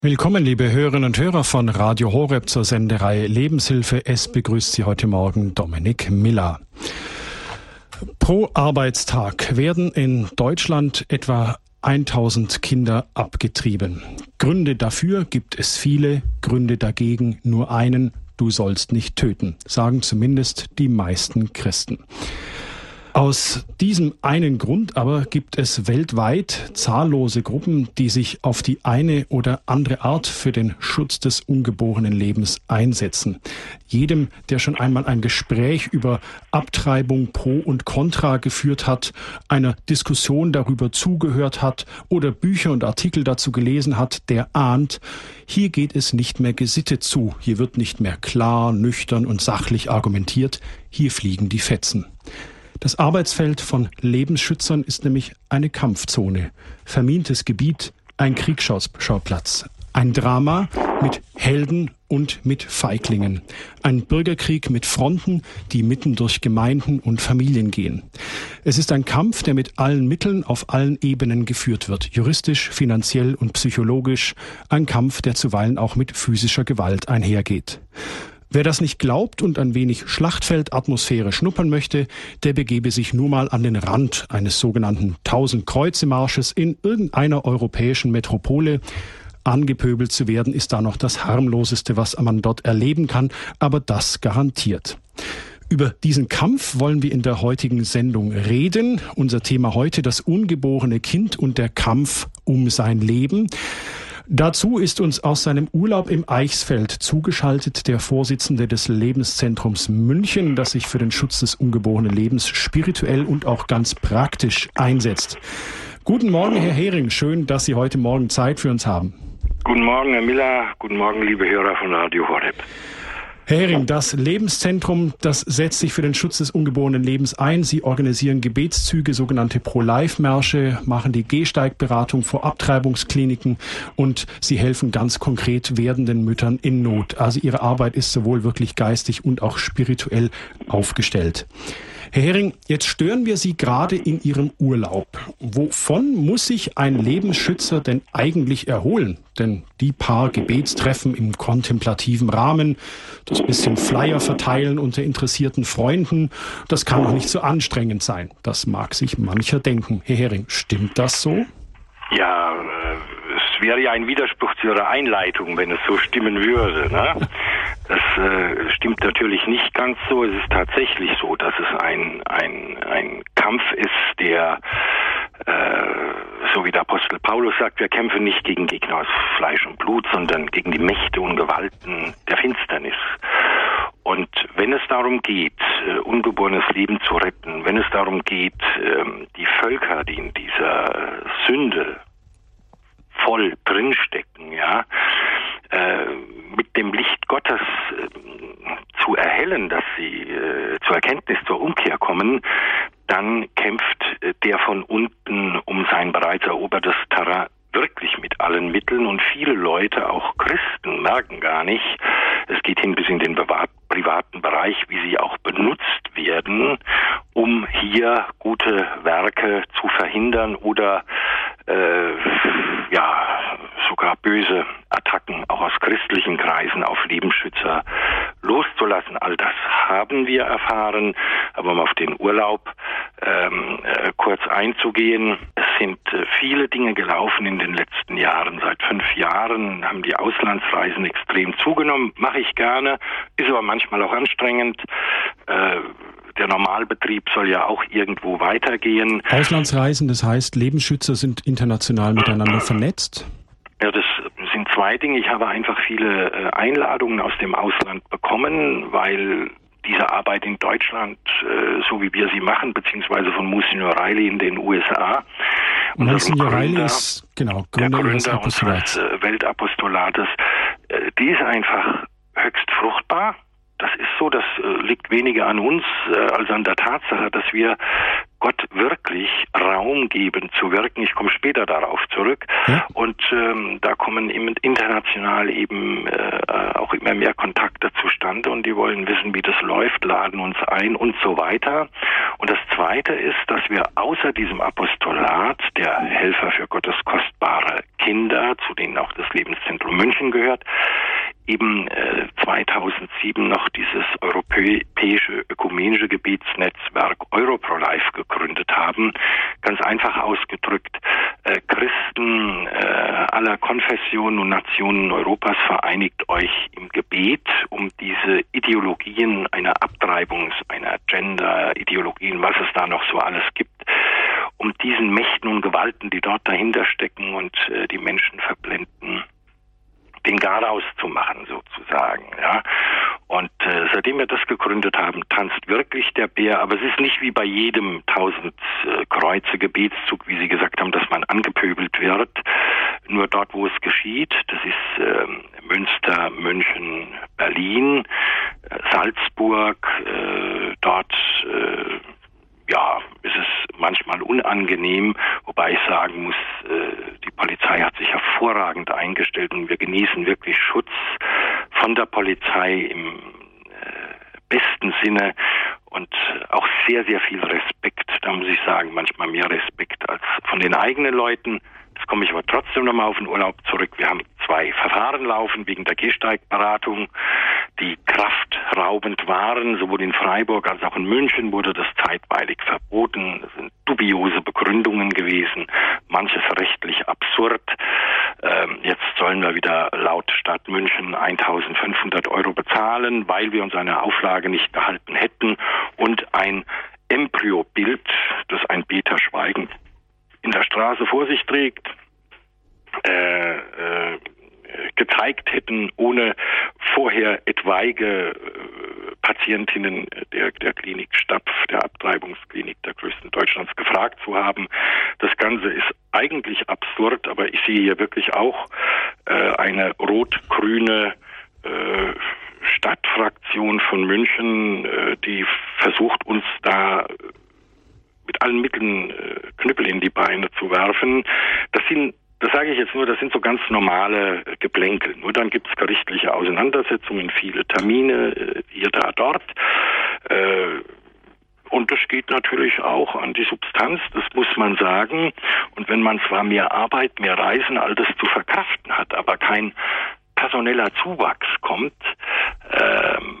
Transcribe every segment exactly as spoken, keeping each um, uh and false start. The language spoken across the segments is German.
Willkommen, liebe Hörerinnen und Hörer von Radio Horeb zur Sendereihe Lebenshilfe. Es begrüßt Sie heute Morgen Dominik Miller. Pro Arbeitstag werden in Deutschland etwa tausend Kinder abgetrieben. Gründe dafür gibt es viele, Gründe dagegen nur einen: Du sollst nicht töten, sagen zumindest die meisten Christen. Aus diesem einen Grund aber gibt es weltweit zahllose Gruppen, die sich auf die eine oder andere Art für den Schutz des ungeborenen Lebens einsetzen. Jedem, der schon einmal ein Gespräch über Abtreibung pro und contra geführt hat, einer Diskussion darüber zugehört hat oder Bücher und Artikel dazu gelesen hat, der ahnt, hier geht es nicht mehr gesittet zu, hier wird nicht mehr klar, nüchtern und sachlich argumentiert, hier fliegen die Fetzen. Das Arbeitsfeld von Lebensschützern ist nämlich eine Kampfzone, vermintes Gebiet, ein Kriegsschauplatz, ein Drama mit Helden und mit Feiglingen, ein Bürgerkrieg mit Fronten, die mitten durch Gemeinden und Familien gehen. Es ist ein Kampf, der mit allen Mitteln auf allen Ebenen geführt wird, juristisch, finanziell und psychologisch, ein Kampf, der zuweilen auch mit physischer Gewalt einhergeht. Wer das nicht glaubt und ein wenig Schlachtfeldatmosphäre schnuppern möchte, der begebe sich nur mal an den Rand eines sogenannten Tausend-Kreuze-Marsches in irgendeiner europäischen Metropole. Angepöbelt zu werden ist da noch das harmloseste, was man dort erleben kann, aber das garantiert. Über diesen Kampf wollen wir in der heutigen Sendung reden. Unser Thema heute: das ungeborene Kind und der Kampf um sein Leben. Dazu ist uns aus seinem Urlaub im Eichsfeld zugeschaltet der Vorsitzende des Lebenszentrums München, das sich für den Schutz des ungeborenen Lebens spirituell und auch ganz praktisch einsetzt. Guten Morgen, Herr Hering. Schön, dass Sie heute Morgen Zeit für uns haben. Guten Morgen, Herr Miller. Guten Morgen, liebe Hörer von Radio Horeb. Herr Hering, das Lebenszentrum, das setzt sich für den Schutz des ungeborenen Lebens ein. Sie organisieren Gebetszüge, sogenannte Pro-Life-Märsche, machen die Gehsteigberatung vor Abtreibungskliniken und Sie helfen ganz konkret werdenden Müttern in Not. Also Ihre Arbeit ist sowohl wirklich geistig und auch spirituell aufgestellt. Herr Hering, jetzt stören wir Sie gerade in Ihrem Urlaub. Wovon muss sich ein Lebensschützer denn eigentlich erholen? Denn die paar Gebetstreffen im kontemplativen Rahmen, das bisschen Flyer verteilen unter interessierten Freunden, das kann doch nicht so anstrengend sein. Das mag sich mancher denken. Herr Hering, stimmt das so? Ja, es wäre ja ein Widerspruch zu Ihrer Einleitung, wenn es so stimmen würde, ne? Das äh, stimmt natürlich nicht ganz so. Es ist tatsächlich so, dass es ein ein ein Kampf ist, der, äh, so wie der Apostel Paulus sagt, wir kämpfen nicht gegen Gegner aus Fleisch und Blut, sondern gegen die Mächte und Gewalten der Finsternis. Und wenn es darum geht, äh, ungeborenes Leben zu retten, wenn es darum geht, äh, die Völker, die in dieser Sünde voll drinstecken, ja, äh, mit dem Licht Gottes äh, zu erhellen, dass sie äh, zur Erkenntnis, zur Umkehr kommen, dann kämpft äh, der von unten um sein bereits erobertes Terrain wirklich mit allen Mitteln, und viele Leute, auch Christen, merken gar nicht, es geht hin bis in den privaten Bereich, wie sie auch benutzt werden, um hier gute Werke zu verhindern oder äh, ja sogar böse Attacken auch aus christlichen Kreisen auf Lebensschützer loszulassen. All das haben wir erfahren, aber um auf den Urlaub ähm, äh, kurz einzugehen: Es sind äh, viele Dinge gelaufen in den letzten Jahren. Seit fünf Jahren haben die Auslandsreisen extrem zugenommen. Mache ich gerne, ist aber manchmal auch anstrengend. Äh, Der Normalbetrieb soll ja auch irgendwo weitergehen. Auslandsreisen, das heißt, Lebensschützer sind international miteinander vernetzt? Ja, das sind zwei Dinge. Ich habe einfach viele äh, Einladungen aus dem Ausland bekommen, weil diese Arbeit in Deutschland, äh, so wie wir sie machen, beziehungsweise von Monsignor Riley in den U S A. Monsignor Riley ist, genau, Gründer, der Gründer des Apostolats. unseres äh, Weltapostolates. Äh, die ist einfach höchst fruchtbar. Das ist so, das äh, liegt weniger an uns äh, als an der Tatsache, dass wir Gott wirklich Raum geben zu wirken. Ich komme später darauf zurück. Ja. Und ähm, da kommen eben international eben äh, auch immer mehr Kontakte zustande und die wollen wissen, wie das läuft, laden uns ein und so weiter. Und das Zweite ist, dass wir außer diesem Apostolat der Helfer für Gottes kostbare Kinder, zu denen auch das Lebenszentrum München gehört, eben äh, zweitausendsieben noch dieses europäische ökumenische Gebetsnetzwerk Europrolife gegründet haben. Ganz einfach ausgedrückt, äh, Christen äh, aller Konfessionen und Nationen Europas, vereinigt euch im Gebet, um diese Ideologien einer Abtreibungs-, einer Gender-Ideologien, was es da noch so alles gibt, um diesen Mächten und Gewalten, die dort dahinter stecken und äh, die Menschen verblenden, den Garaus zu machen sozusagen, ja. Und äh, seitdem wir das gegründet haben, tanzt wirklich der Bär. Aber es ist nicht wie bei jedem tausend äh, Kreuze Gebetszug, wie Sie gesagt haben, dass man angepöbelt wird. Nur dort, wo es geschieht, das ist äh, Münster, München, Berlin, äh, Salzburg, äh, dort äh, ja, ist es manchmal unangenehm, wobei ich sagen muss, äh, die Polizei hat sich hervorragend eingestellt und wir genießen wirklich Schutz von der Polizei im äh, besten Sinne und auch sehr, sehr viel Respekt. Da muss ich sagen, manchmal mehr Respekt als von den eigenen Leuten. Jetzt komme ich aber trotzdem nochmal auf den Urlaub zurück. Wir haben zwei Verfahren laufen wegen der Gehsteigberatung, die kraftraubend waren. Sowohl in Freiburg als auch in München wurde das zeitweilig verboten. Das sind dubiose Begründungen gewesen, manches rechtlich absurd. Ähm, jetzt sollen wir wieder laut Stadt München eintausendfünfhundert Euro bezahlen, weil wir uns an eine Auflage nicht gehalten hätten und ein Embryobild, das ein Beter Schweigen in der Straße vor sich trägt, äh, äh, gezeigt hätten, ohne vorher etwaige äh, Patientinnen der, der Klinik Stapf, der Abtreibungsklinik der größten Deutschlands, gefragt zu haben. Das Ganze ist eigentlich absurd, aber ich sehe hier wirklich auch äh, eine rot-grüne äh, Stadtfraktion von München, äh, die versucht, uns da mit allen Mitteln äh, Knüppel in die Beine zu werfen. Das sind, das sage ich jetzt nur, das sind so ganz normale äh, Geplänkel. Nur dann gibt es gerichtliche Auseinandersetzungen, viele Termine, äh, hier, da, dort. Äh, und das geht natürlich auch an die Substanz, das muss man sagen. Und wenn man zwar mehr Arbeit, mehr Reisen, all das zu verkraften hat, aber kein personeller Zuwachs kommt, ähm,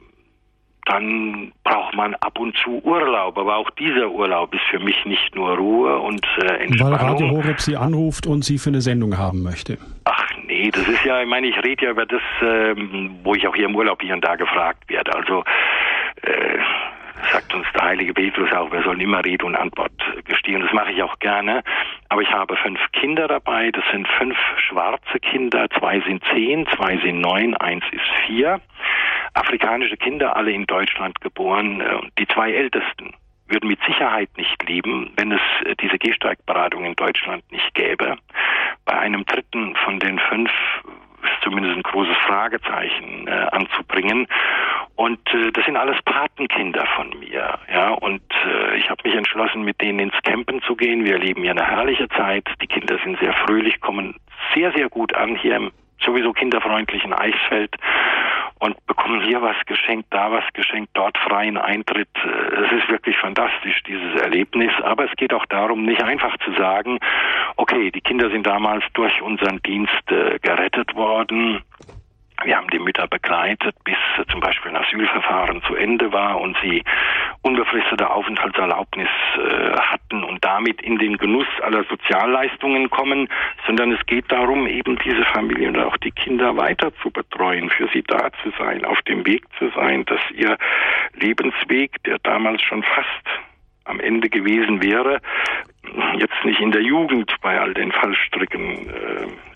dann braucht man ab und zu Urlaub. Aber auch dieser Urlaub ist für mich nicht nur Ruhe und äh, Entspannung. Weil Radio Horeb Sie anruft und Sie für eine Sendung haben möchte. Ach nee, das ist ja, ich meine, ich rede ja über das, ähm, wo ich auch hier im Urlaub hier und da gefragt werde. Also äh, sagt uns der heilige Petrus auch, wir sollen immer Rede und Antwort gestehen. Das mache ich auch gerne. Aber ich habe fünf Kinder dabei. Das sind fünf schwarze Kinder. Zwei sind zehn, zwei sind neun, eins ist vier. Afrikanische Kinder, alle in Deutschland geboren. Die zwei Ältesten würden mit Sicherheit nicht leben, wenn es diese Gehsteigberatung in Deutschland nicht gäbe. Bei einem dritten von den fünf ist zumindest ein großes Fragezeichen äh, anzubringen. Und äh, das sind alles Patenkinder von mir. Ja, und äh, ich habe mich entschlossen, mit denen ins Campen zu gehen. Wir erleben hier eine herrliche Zeit. Die Kinder sind sehr fröhlich, kommen sehr, sehr gut an hier im sowieso kinderfreundlichen Eichsfeld und bekommen hier was geschenkt, da was geschenkt, dort freien Eintritt. Es ist wirklich fantastisch, dieses Erlebnis. Aber es geht auch darum, nicht einfach zu sagen, okay, die Kinder sind damals durch unseren Dienst äh, gerettet worden. Wir haben die Mütter begleitet, bis äh, zum Beispiel ein Asylverfahren zu Ende war und sie unbefristete Aufenthaltserlaubnis äh, hatten und damit in den Genuss aller Sozialleistungen kommen, sondern es geht darum, eben diese Familien und auch die Kinder weiter zu betreuen, für sie da zu sein, auf dem Weg zu sein, dass ihr Lebensweg, der damals schon fast am Ende gewesen wäre, jetzt nicht in der Jugend bei all den Fallstricken äh,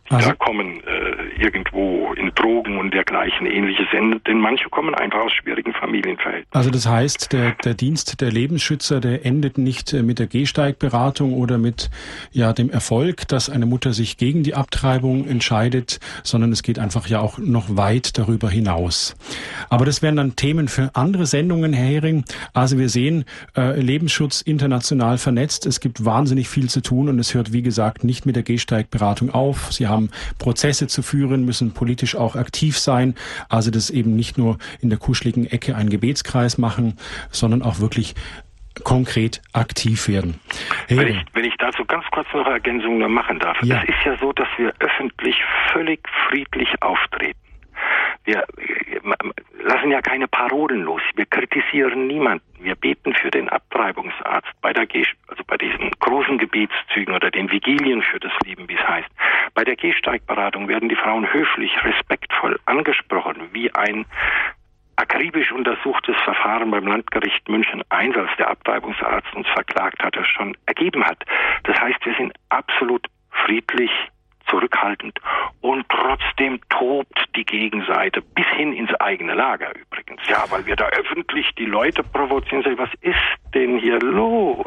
die also, da kommen, äh, irgendwo in Drogen und dergleichen ähnliches, denn manche kommen einfach aus schwierigen Familienverhältnissen. Also das heißt, der, der Dienst der Lebensschützer, der endet nicht mit der Gehsteigberatung oder mit ja dem Erfolg, dass eine Mutter sich gegen die Abtreibung entscheidet, sondern es geht einfach ja auch noch weit darüber hinaus. Aber das wären dann Themen für andere Sendungen, Herr Hering. Also wir sehen, äh, Lebensschutz international vernetzt. Es gibt wahnsinnig viel zu tun und es hört, wie gesagt, nicht mit der Gehsteigberatung auf. Sie haben Prozesse zu führen, müssen politisch auch aktiv sein. Also das eben nicht nur in der kuscheligen Ecke einen Gebetskreis machen, sondern auch wirklich konkret aktiv werden. Wenn ich, wenn ich dazu ganz kurz noch Ergänzungen machen darf. Ja. Es ist ja so, dass wir öffentlich völlig friedlich auftreten. Wir lassen ja keine Parolen los. Wir kritisieren niemanden. Wir beten für den Abtreibungsarzt bei der Ge- also bei diesen großen Gebetszügen oder den Vigilien für das Leben, wie es heißt. Bei der Gehsteigberatung werden die Frauen höflich, respektvoll angesprochen, wie ein akribisch untersuchtes Verfahren beim Landgericht München eins, als der Abtreibungsarzt uns verklagt hatte, schon ergeben hat. Das heißt, wir sind absolut friedlich, zurückhaltend und trotzdem tobt die Gegenseite bis hin ins eigene Lager übrigens. Ja, weil wir da öffentlich die Leute provozieren. Was ist denn hier los?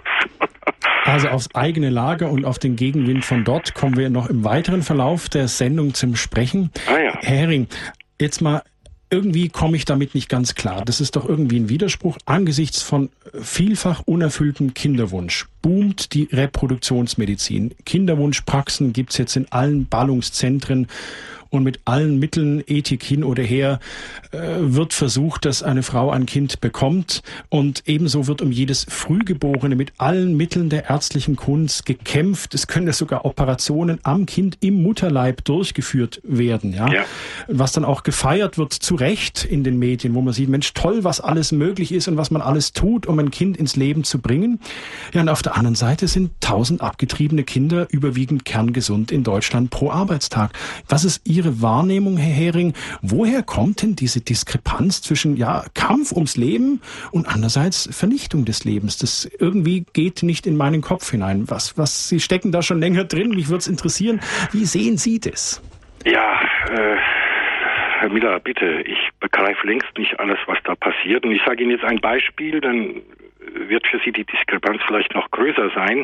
Also aufs eigene Lager und auf den Gegenwind von dort kommen wir noch im weiteren Verlauf der Sendung zum Sprechen. Ah ja. Herr Hering, jetzt mal, irgendwie komme ich damit nicht ganz klar. Das ist doch irgendwie ein Widerspruch. Angesichts von vielfach unerfülltem Kinderwunsch boomt die Reproduktionsmedizin. Kinderwunschpraxen gibt's jetzt in allen Ballungszentren. Und mit allen Mitteln, Ethik hin oder her, äh, wird versucht, dass eine Frau ein Kind bekommt. Und ebenso wird um jedes Frühgeborene mit allen Mitteln der ärztlichen Kunst gekämpft. Es können ja sogar Operationen am Kind im Mutterleib durchgeführt werden. Ja? Ja. Was dann auch gefeiert wird, zu Recht in den Medien, wo man sieht, Mensch, toll, was alles möglich ist und was man alles tut, um ein Kind ins Leben zu bringen. Ja, und auf der anderen Seite sind tausend abgetriebene Kinder überwiegend kerngesund in Deutschland pro Arbeitstag. Was ist Ihre Wahrnehmung, Herr Hering? Woher kommt denn diese Diskrepanz zwischen ja Kampf ums Leben und andererseits Vernichtung des Lebens? Das irgendwie geht nicht in meinen Kopf hinein. Was, was Sie stecken da schon länger drin. Mich würde es interessieren. Wie sehen Sie das? Ja, äh, Herr Miller, bitte. Ich begreife längst nicht alles, was da passiert. Und ich sage Ihnen jetzt ein Beispiel, dann wird für Sie die Diskrepanz vielleicht noch größer sein.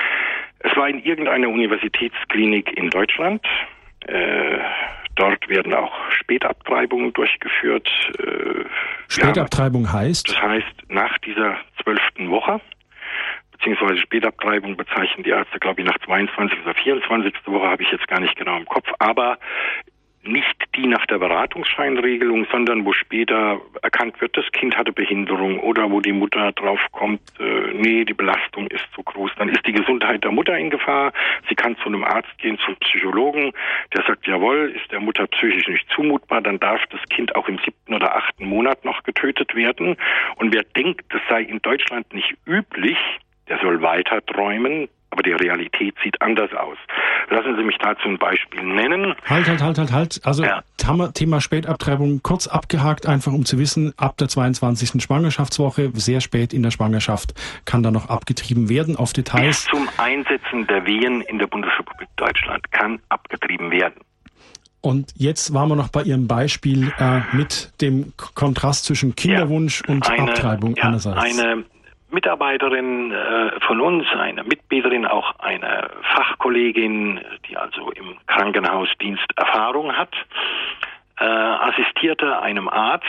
Es war in irgendeiner Universitätsklinik in Deutschland. Äh, dort werden auch Spätabtreibungen durchgeführt. Äh, Spätabtreibung haben, heißt? Das heißt, nach dieser zwölften Woche, beziehungsweise Spätabtreibung bezeichnen die Ärzte, glaube ich, nach zweiundzwanzigsten oder vierundzwanzigsten Woche, habe ich jetzt gar nicht genau im Kopf, aber nicht die nach der Beratungsscheinregelung, sondern wo später erkannt wird, das Kind hatte Behinderung oder wo die Mutter drauf kommt, äh, nee, die Belastung ist zu groß. Dann ist die Gesundheit der Mutter in Gefahr. Sie kann zu einem Arzt gehen, zum Psychologen, der sagt, jawohl, ist der Mutter psychisch nicht zumutbar, dann darf das Kind auch im siebten oder achten Monat noch getötet werden. Und wer denkt, das sei in Deutschland nicht üblich, der soll weiter träumen. Aber die Realität sieht anders aus. Lassen Sie mich dazu ein Beispiel nennen. Halt, halt, halt, halt, halt. Also ja. Thema Spätabtreibung kurz abgehakt, einfach um zu wissen, ab der zweiundzwanzigsten Schwangerschaftswoche, sehr spät in der Schwangerschaft, kann da noch abgetrieben werden. Auf Details. Bis zum Einsetzen der Wehen in der Bundesrepublik Deutschland kann abgetrieben werden. Und jetzt waren wir noch bei Ihrem Beispiel äh, mit dem Kontrast zwischen Kinderwunsch ja, und eine, Abtreibung ja, einerseits. Eine Mitarbeiterin äh, von uns, eine Mitbeterin, auch eine Fachkollegin, die also im Krankenhausdienst Erfahrung hat, äh, assistierte einem Arzt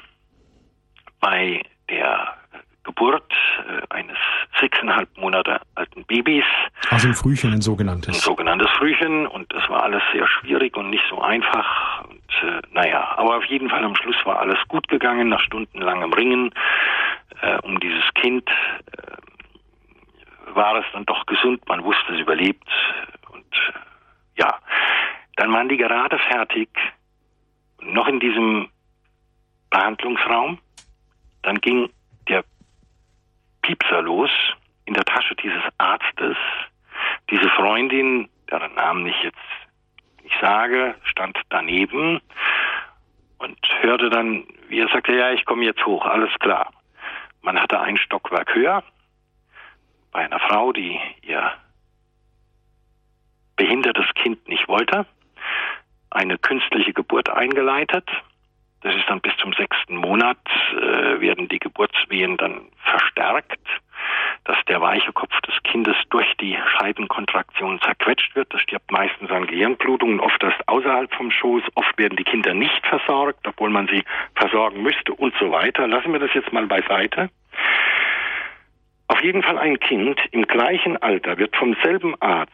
bei der Geburt äh, eines sechseinhalb Monate alten Babys. Also ein Frühchen, ein sogenanntes. Ein sogenanntes Frühchen, und das war alles sehr schwierig und nicht so einfach. Und äh, naja, aber auf jeden Fall am Schluss war alles gut gegangen, nach stundenlangem Ringen äh, um dieses Kind äh, war es dann doch gesund, man wusste, es überlebt. Und äh, ja, dann waren die gerade fertig, noch in diesem Behandlungsraum. Dann ging der Piepser los in der Tasche dieses Arztes. Diese Freundin, deren Namen ich jetzt nicht sage, stand daneben und hörte dann, wie er sagte, ja, ich komme jetzt hoch, alles klar. Man hatte ein Stockwerk höher bei einer Frau, die ihr behindertes Kind nicht wollte. eine künstliche Geburt eingeleitet. Das ist dann bis zum sechsten Monat, äh, werden die Geburtswehen dann verstärkt, dass der weiche Kopf des Kindes durch die Scheidenkontraktion zerquetscht wird. Das stirbt meistens an Gehirnblutungen, oft erst außerhalb vom Schoß. Oft werden die Kinder nicht versorgt, obwohl man sie versorgen müsste und so weiter. Lassen wir das jetzt mal beiseite. Auf jeden Fall ein Kind im gleichen Alter wird vom selben Arzt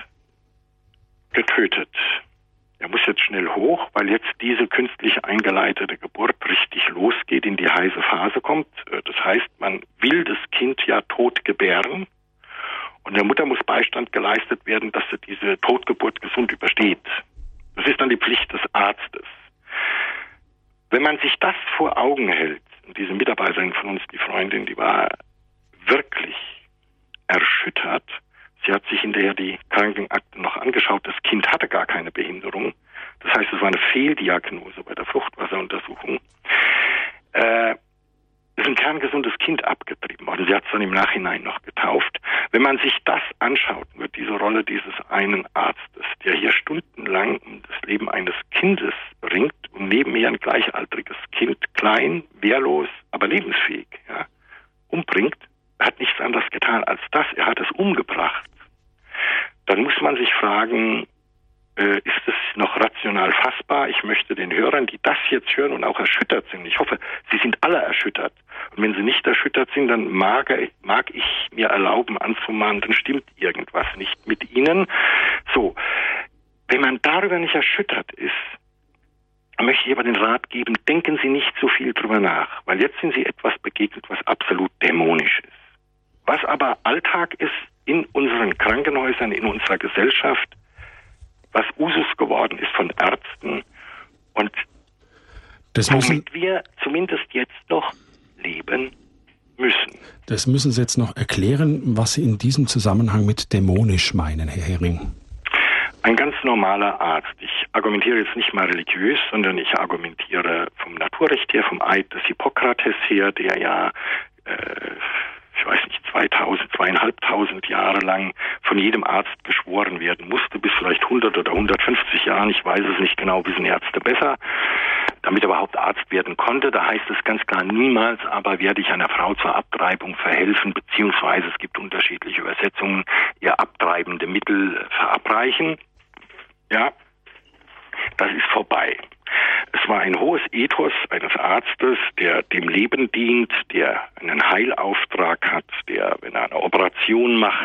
getötet. Er muss jetzt schnell hoch, weil jetzt diese künstlich eingeleitete Geburt richtig losgeht, in die heiße Phase kommt. Das heißt, man will das Kind ja tot gebären und der Mutter muss Beistand geleistet werden, dass sie diese Totgeburt gesund übersteht. Das ist dann die Pflicht des Arztes. Wenn man sich das vor Augen hält, und diese Mitarbeiterin von uns, die Freundin, die war wirklich erschüttert. Sie hat sich hinterher die Krankenakten noch angeschaut. Das Kind hatte gar keine Behinderung. Das heißt, es war eine Fehldiagnose bei der Fruchtwasseruntersuchung. Äh, ist ein kerngesundes Kind abgetrieben worden. Sie hat es dann im Nachhinein noch getauft. Wenn man sich das anschaut, wird diese Rolle dieses einen Arztes, der hier stundenlang um das Leben eines Kindes ringt und nebenher ein gleichaltriges Kind, klein, wehrlos, aber lebensfähig, ja, umbringt, er hat nichts anderes getan als das. Er hat es umgebracht. Dann muss man sich fragen, äh, ist es noch rational fassbar? Ich möchte den Hörern, die das jetzt hören und auch erschüttert sind, ich hoffe, sie sind alle erschüttert. Und wenn sie nicht erschüttert sind, dann mag, mag ich mir erlauben anzumahnen, dann stimmt irgendwas nicht mit ihnen. So, wenn man darüber nicht erschüttert ist, möchte ich aber den Rat geben, denken Sie nicht so viel drüber nach, weil jetzt sind Sie etwas begegnet, was absolut dämonisch ist. Was aber Alltag ist in unseren Krankenhäusern, in unserer Gesellschaft, was Usus geworden ist von Ärzten und das müssen, womit wir zumindest jetzt noch leben müssen. Das müssen Sie jetzt noch erklären, was Sie in diesem Zusammenhang mit dämonisch meinen, Herr Hering. Ein ganz normaler Arzt. Ich argumentiere jetzt nicht mal religiös, sondern ich argumentiere vom Naturrecht her, vom Eid des Hippokrates her, der ja, äh, ich weiß nicht, zweitausend, zweieinhalbtausend Jahre lang von jedem Arzt geschworen werden musste, bis vielleicht hundert oder hundertfünfzig Jahren, ich weiß es nicht genau, wissen Ärzte besser, damit er überhaupt Arzt werden konnte. Da heißt es ganz klar, niemals aber werde ich einer Frau zur Abtreibung verhelfen, beziehungsweise es gibt unterschiedliche Übersetzungen, ihr abtreibende Mittel verabreichen. Ja, das ist vorbei. Es war ein hohes Ethos eines Arztes, der dem Leben dient, der einen Heilauftrag hat, der, wenn er eine Operation macht,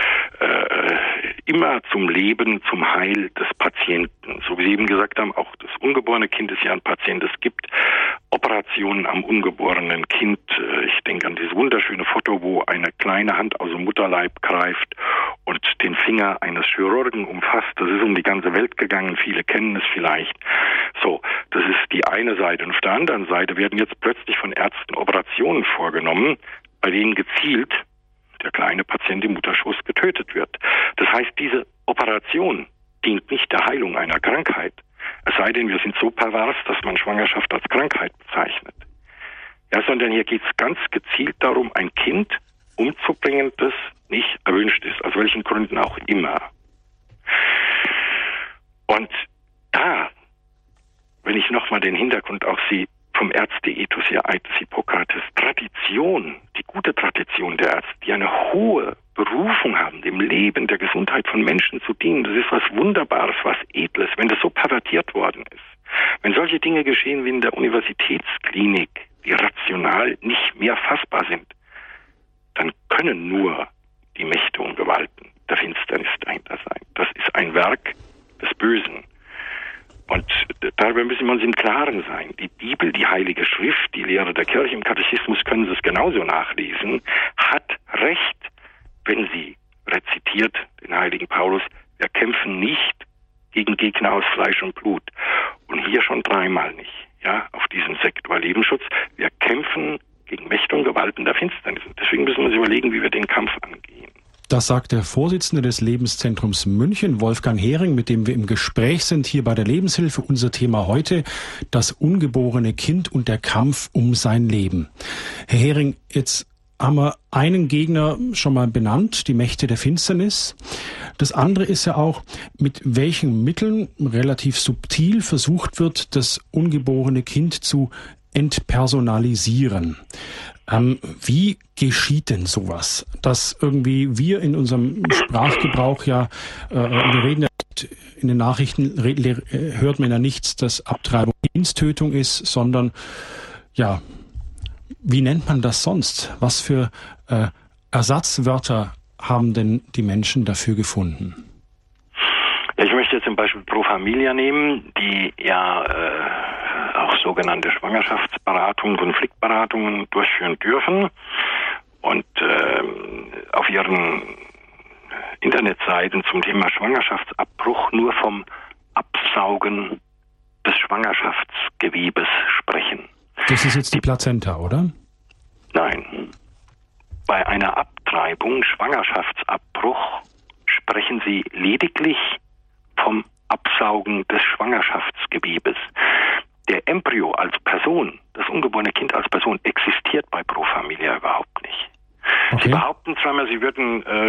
äh, immer zum Leben, zum Heil des Patienten. So wie Sie eben gesagt haben, auch das ungeborene Kind ist ja ein Patient. Es gibt Operationen am ungeborenen Kind. Ich denke an dieses wunderschöne Foto, wo eine kleine Hand aus dem Mutterleib greift und den Finger eines Chirurgen umfasst. Das ist um die ganze Welt gegangen. Viele kennen es vielleicht. So, das ist die eine Seite. Und auf der anderen Seite werden jetzt plötzlich von Ärzten Operationen vorgenommen, bei denen gezielt der kleine Patient im Mutterschoß getötet wird. Das heißt, diese Operation dient nicht der Heilung einer Krankheit. Es sei denn, wir sind so pervers, dass man Schwangerschaft als Krankheit bezeichnet. Ja, sondern hier geht es ganz gezielt darum, ein Kind umzubringen, das nicht erwünscht ist, aus welchen Gründen auch immer. Und da, wenn ich nochmal den Hintergrund auch sehe, vom Ärzteethos her, Eid des Hippokrates, Tradition, die gute Tradition der Ärzte, die eine hohe Berufung haben, dem Leben, der Gesundheit von Menschen zu dienen, das ist was Wunderbares, was Edles, wenn das so pervertiert worden ist. Wenn solche Dinge geschehen wie in der Universitätsklinik, die rational nicht mehr fassbar sind, dann können nur die Mächte und Gewalten der Finsternis dahinter sein. Das ist ein Werk des Bösen. Und darüber müssen wir uns im Klaren sein. Die Bibel, die Heilige Schrift, die Lehre der Kirche, im Katechismus können Sie es genauso nachlesen, hat Recht, wenn sie rezitiert, den heiligen Paulus, wir kämpfen nicht gegen Gegner aus Fleisch und Blut. Und hier schon dreimal nicht, ja, auf diesem Sektor Lebensschutz. Wir kämpfen gegen Mächte und Gewalten der Finsternis. Deswegen müssen wir uns überlegen, wie wir den Kampf angehen. Das sagt der Vorsitzende des Lebenszentrums München, Wolfgang Hering, mit dem wir im Gespräch sind, hier bei der Lebenshilfe. Unser Thema heute, das ungeborene Kind und der Kampf um sein Leben. Herr Hering, jetzt haben wir einen Gegner schon mal benannt, die Mächte der Finsternis. Das andere ist ja auch, mit welchen Mitteln relativ subtil versucht wird, das ungeborene Kind zu entpersonalisieren. Ähm, wie geschieht denn sowas? Dass irgendwie wir in unserem Sprachgebrauch ja, äh, wir reden ja in den Nachrichten, re, le, hört man ja nichts, dass Abtreibung Kindstötung ist, sondern ja, wie nennt man das sonst? Was für äh, Ersatzwörter haben denn die Menschen dafür gefunden? Ja, ich möchte jetzt zum Beispiel Pro Familia nehmen, die ja äh, auch sogenannte Schwangerschaftsberatungen, Konfliktberatungen durchführen dürfen. Und äh, auf ihren Internetseiten zum Thema Schwangerschaftsabbruch nur vom Absaugen des Schwangerschaftsgewebes sprechen. Das ist jetzt die Plazenta, oder? Nein. Bei einer Abtreibung, Schwangerschaftsabbruch, sprechen sie lediglich vom Absaugen des Schwangerschaftsgewebes. Der Embryo als Person, das ungeborene Kind als Person, existiert bei Pro Familia überhaupt nicht. Okay. Sie behaupten zwar, sie würden äh,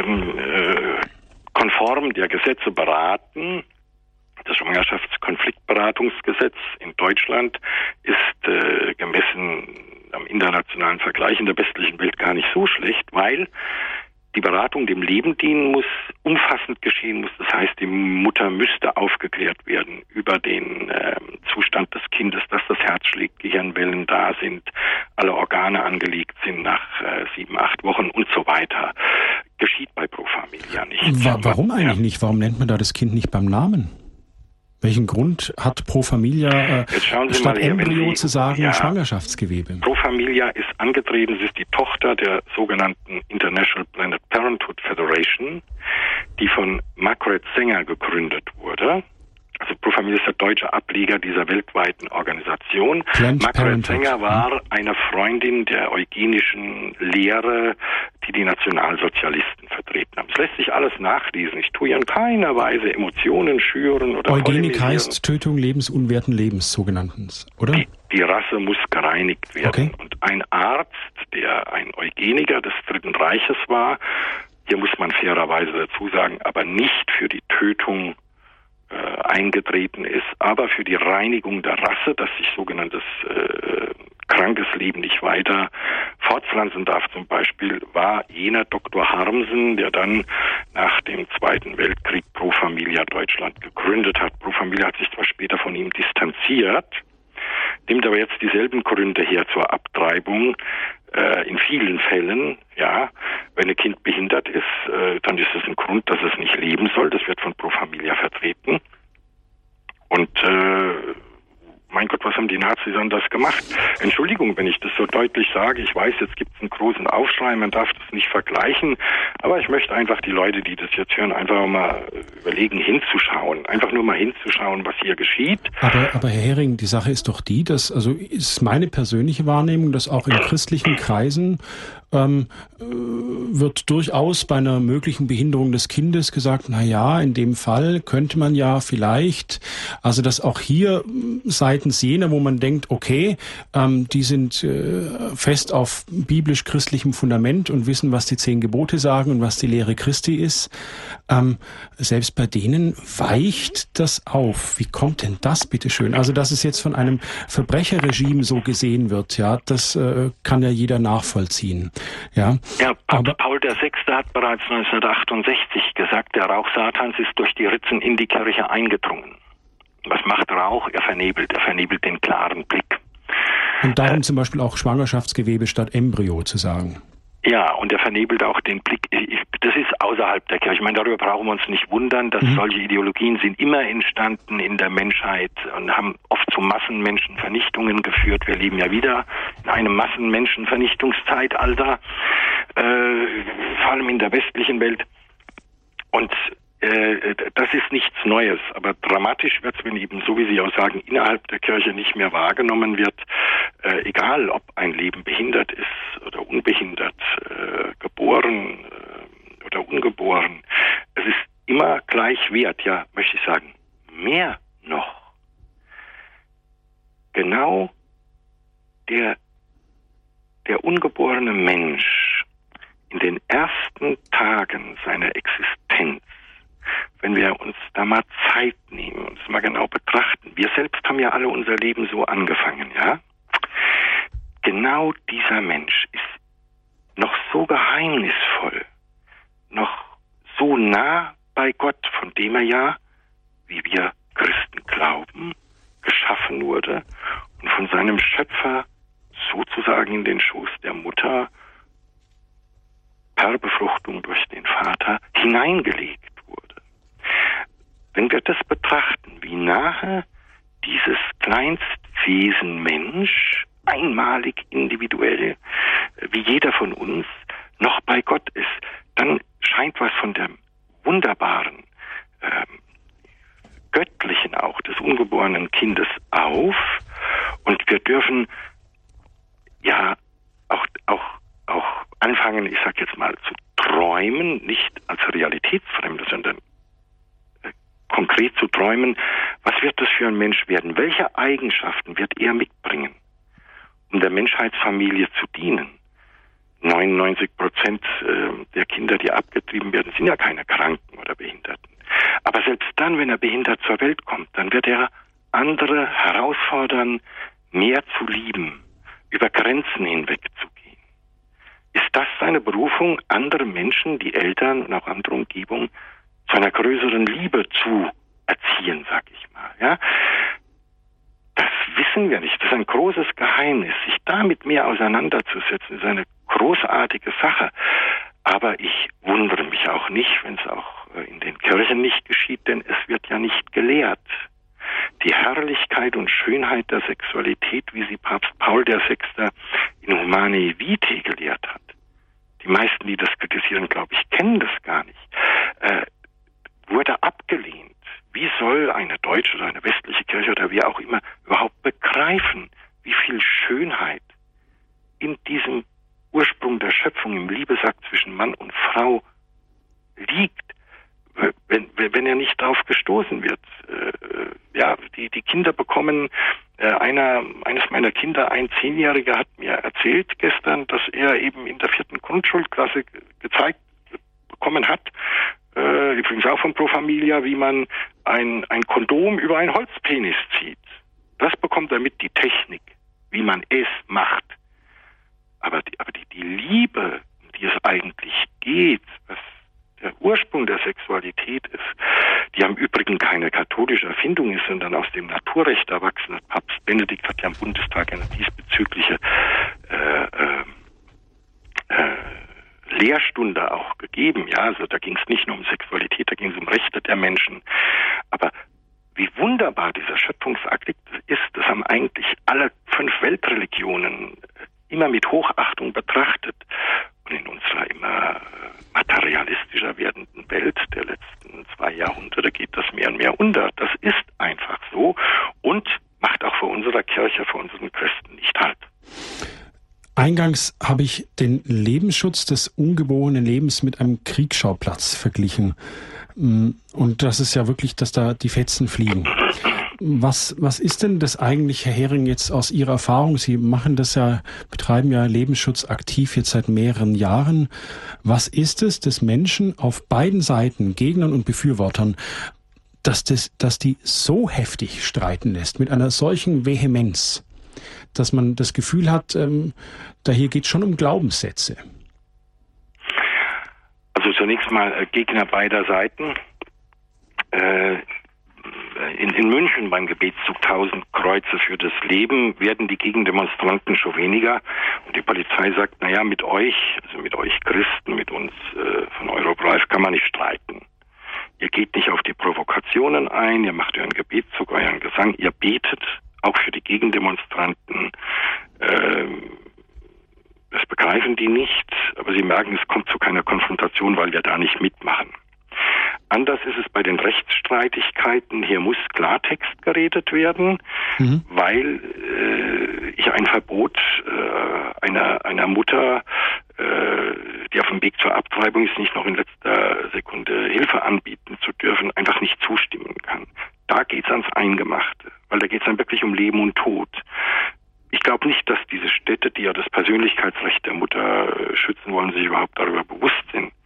äh, konform der Gesetze beraten. Das Schwangerschaftskonfliktberatungsgesetz in Deutschland ist äh, gemessen am internationalen Vergleich in der westlichen Welt gar nicht so schlecht, weil die Beratung dem Leben dienen muss, umfassend geschehen muss. Das heißt, die Mutter müsste aufgeklärt werden über den äh, Zustand des Kindes, dass das Herz schlägt, Gehirnwellen da sind, alle Organe angelegt sind nach äh, sieben, acht Wochen und so weiter. Geschieht bei Pro Familia nicht. Wa- warum eigentlich ja. nicht? Warum nennt man da das Kind nicht beim Namen? Welchen Grund hat Pro Familia äh, statt her, Embryo Sie, zu sagen ja, Schwangerschaftsgewebe? Pro Familia ist angetreten, sie ist die Tochter der sogenannten International Planned Parenthood Federation, die von Margaret Sanger gegründet wurde. Also Pro Familia ist der deutsche Ableger dieser weltweiten Organisation. Planned Margaret Parenthood. Sanger war eine Freundin der eugenischen Lehre, die die Nationalsozialisten vertreten haben. Es lässt sich alles nachlesen. Ich tue ja in keiner Weise Emotionen schüren oder Eugenik heißt Tötung lebensunwerten Lebens, sogenannten, oder? Die, die Rasse muss gereinigt werden. Okay. Und ein Arzt, der ein Eugeniker des Dritten Reiches war, hier muss man fairerweise dazu sagen, aber nicht für die Tötung äh, eingetreten ist, aber für die Reinigung der Rasse, dass sich sogenanntes äh, krankes Leben nicht weiter fortpflanzen darf zum Beispiel, war jener Doktor Harmsen, der dann nach dem Zweiten Weltkrieg Pro Familia Deutschland gegründet hat. Pro Familia hat sich zwar später von ihm distanziert, nimmt aber jetzt dieselben Gründe her zur Abtreibung. Äh, in vielen Fällen, ja, wenn ein Kind behindert ist, äh, dann ist es ein Grund, dass es nicht leben soll. Das wird von Pro Familia vertreten. Und äh, mein Gott, was haben die Nazis anders gemacht? Entschuldigung, wenn ich das so deutlich sage. Ich weiß, jetzt gibt es einen großen Aufschrei, man darf das nicht vergleichen. Aber ich möchte einfach die Leute, die das jetzt hören, einfach mal überlegen, hinzuschauen. Einfach nur mal hinzuschauen, was hier geschieht. Aber, aber Herr Hering, die Sache ist doch die, dass, also ist meine persönliche Wahrnehmung, dass auch in christlichen Kreisen ähm, wird durchaus bei einer möglichen Behinderung des Kindes gesagt, na ja, in dem Fall könnte man ja vielleicht, also dass auch hier seitens jener, wo man denkt, okay, ähm, die sind äh, fest auf biblisch-christlichem Fundament und wissen, was die zehn Gebote sagen und was die Lehre Christi ist, ähm, selbst bei denen weicht das auf. Wie kommt denn das, bitteschön? Also, dass es jetzt von einem Verbrecherregime so gesehen wird, ja, das äh, kann ja jeder nachvollziehen. Ja, ja, Papst Paul der Sechste hat bereits neunzehnhundertachtundsechzig gesagt, der Rauch Satans ist durch die Ritzen in die Kirche eingedrungen. Was macht Rauch? Er vernebelt, er vernebelt den klaren Blick. Und darum äh, zum Beispiel auch Schwangerschaftsgewebe statt Embryo zu sagen. Ja, und er vernebelt auch den Blick. Das ist außerhalb der Kirche. Ich meine, darüber brauchen wir uns nicht wundern, dass mhm. solche Ideologien sind immer entstanden in der Menschheit und haben oft zu Massenmenschenvernichtungen geführt. Wir leben ja wieder in einem Massenmenschenvernichtungszeitalter, äh, vor allem in der westlichen Welt. Und äh, das ist nichts Neues. Aber dramatisch wird es, wenn eben, so wie Sie auch sagen, innerhalb der Kirche nicht mehr wahrgenommen wird, äh, egal ob ein Leben behindert ist oder unbehindert, äh, geboren äh, oder ungeboren. Es ist immer gleich wert, ja, möchte ich sagen, mehr noch. Genau der, der ungeborene Mensch in den ersten Tagen seiner Existenz wenn wir uns da mal Zeit nehmen und es mal genau betrachten. Wir selbst haben ja alle unser Leben so angefangen, ja? Genau dieser Mensch ist noch so geheimnisvoll, noch so nah bei Gott, von dem er ja, wie wir Christen glauben, geschaffen wurde und von seinem Schöpfer sozusagen in den Schoß der Mutter per Befruchtung durch den Vater hineingelegt wurde. Wenn wir das betrachten, wie nahe dieses Kleinstwesen Mensch, einmalig, individuell, wie jeder von uns, noch bei Gott ist, dann scheint was von dem Wunderbaren, ähm, Göttlichen auch, des ungeborenen Kindes auf, und wir dürfen ja auch, auch, auch anfangen, ich sag jetzt mal, zu träumen, nicht als Realitätsfremde, sondern äh, konkret zu träumen, was wird das für ein Mensch werden? Welche Eigenschaften wird er mitbringen, um der Menschheitsfamilie zu dienen? neunundneunzig Prozent der Kinder, die abgetrieben werden, sind ja keine Kranken oder Behinderten. Aber selbst dann, wenn er behindert zur Welt kommt, dann wird er andere herausfordern, mehr zu lieben, über Grenzen hinwegzugehen. Ist das seine Berufung, andere Menschen, die Eltern und auch andere Umgebung, zu einer größeren Liebe zu erziehen, sag ich mal, ja? Das wissen wir nicht. Das ist ein großes Geheimnis. Sich damit mehr auseinanderzusetzen, ist eine großartige Sache. Aber ich wundere mich auch nicht, wenn es auch in den Kirchen nicht geschieht, denn es wird ja nicht gelehrt. Die Herrlichkeit und Schönheit der Sexualität, wie sie Papst Paul der Sechste in Humanae Vitae gelehrt hat. Die meisten, die das kritisieren, glaube ich, kennen das gar nicht. Äh, wurde abgelehnt. Wie soll eine deutsche oder eine westliche Kirche oder wie auch immer überhaupt begreifen, wie viel Schönheit in diesem Ursprung der Schöpfung, im Liebesakt zwischen Mann und Frau liegt, wenn, wenn er nicht darauf gestoßen wird. Äh, ja, die, die Kinder bekommen, äh, einer, eines meiner Kinder, ein Zehnjähriger, hat mir erzählt gestern, dass er eben in der vierten Grundschulklasse ge- gezeigt bekommen hat, äh, übrigens auch von Pro Familia, wie man ein, ein Kondom über einen Holzpenis zieht. Das bekommt er mit, die Technik, wie man es macht. Aber die, aber die, die Liebe, um die es eigentlich geht, was der Ursprung der Sexualität ist, die am Übrigen keine katholische Erfindung ist, sondern aus dem Naturrecht erwachsen ist. Papst Benedikt hat ja im Bundestag eine diesbezügliche äh, äh, äh, Lehrstunde auch gegeben. Ja, also da ging es nicht nur um Sexualität, da ging es um Rechte der Menschen. Aber wie wunderbar dieser Schöpfungsakt ist, das haben eigentlich alle fünf Weltreligionen immer mit Hochachtung betrachtet. Und in unserer immer materialistischer werdenden Welt der letzten zwei Jahrhunderte geht das mehr und mehr unter. Das ist einfach so und macht auch vor unserer Kirche, vor unseren Christen nicht halt. Eingangs habe ich den Lebensschutz des ungeborenen Lebens mit einem Kriegsschauplatz verglichen. Und das ist ja wirklich, dass da die Fetzen fliegen. Was, was ist denn das eigentlich, Herr Hering, jetzt aus Ihrer Erfahrung? Sie machen das ja, betreiben ja Lebensschutz aktiv jetzt seit mehreren Jahren. Was ist es des Menschen auf beiden Seiten, Gegnern und Befürwortern, dass das, dass die so heftig streiten lässt, mit einer solchen Vehemenz, dass man das Gefühl hat, ähm, da hier geht es schon um Glaubenssätze? Also zunächst mal äh, Gegner beider Seiten. Äh, in, in München beim Gebetszug tausend Kreuze für das Leben werden die Gegendemonstranten schon weniger. Und die Polizei sagt, naja, mit euch, also mit euch Christen, mit uns äh, von Eurobreif kann man nicht streiten. Ihr geht nicht auf die Provokationen ein, ihr macht euren Gebetszug, euren Gesang, ihr betet auch für die Gegendemonstranten. Ähm, das begreifen die nicht, aber sie merken, es kommt zu keiner Konfrontation, weil wir da nicht mitmachen. Anders ist es bei den Rechtsstreitigkeiten. Hier muss Klartext geredet werden, mhm. weil äh, ich ein Verbot äh, einer, einer Mutter, äh, die auf dem Weg zur Abtreibung ist, nicht noch in letzter Sekunde Hilfe anbieten zu dürfen, einfach nicht zustimmen kann. Da geht es ans Eingemachte, weil da geht es dann wirklich um Leben und Tod. Ich glaube nicht, dass diese Städte, die ja das Persönlichkeitsrecht der Mutter schützen wollen, sich überhaupt darüber bewusst sind,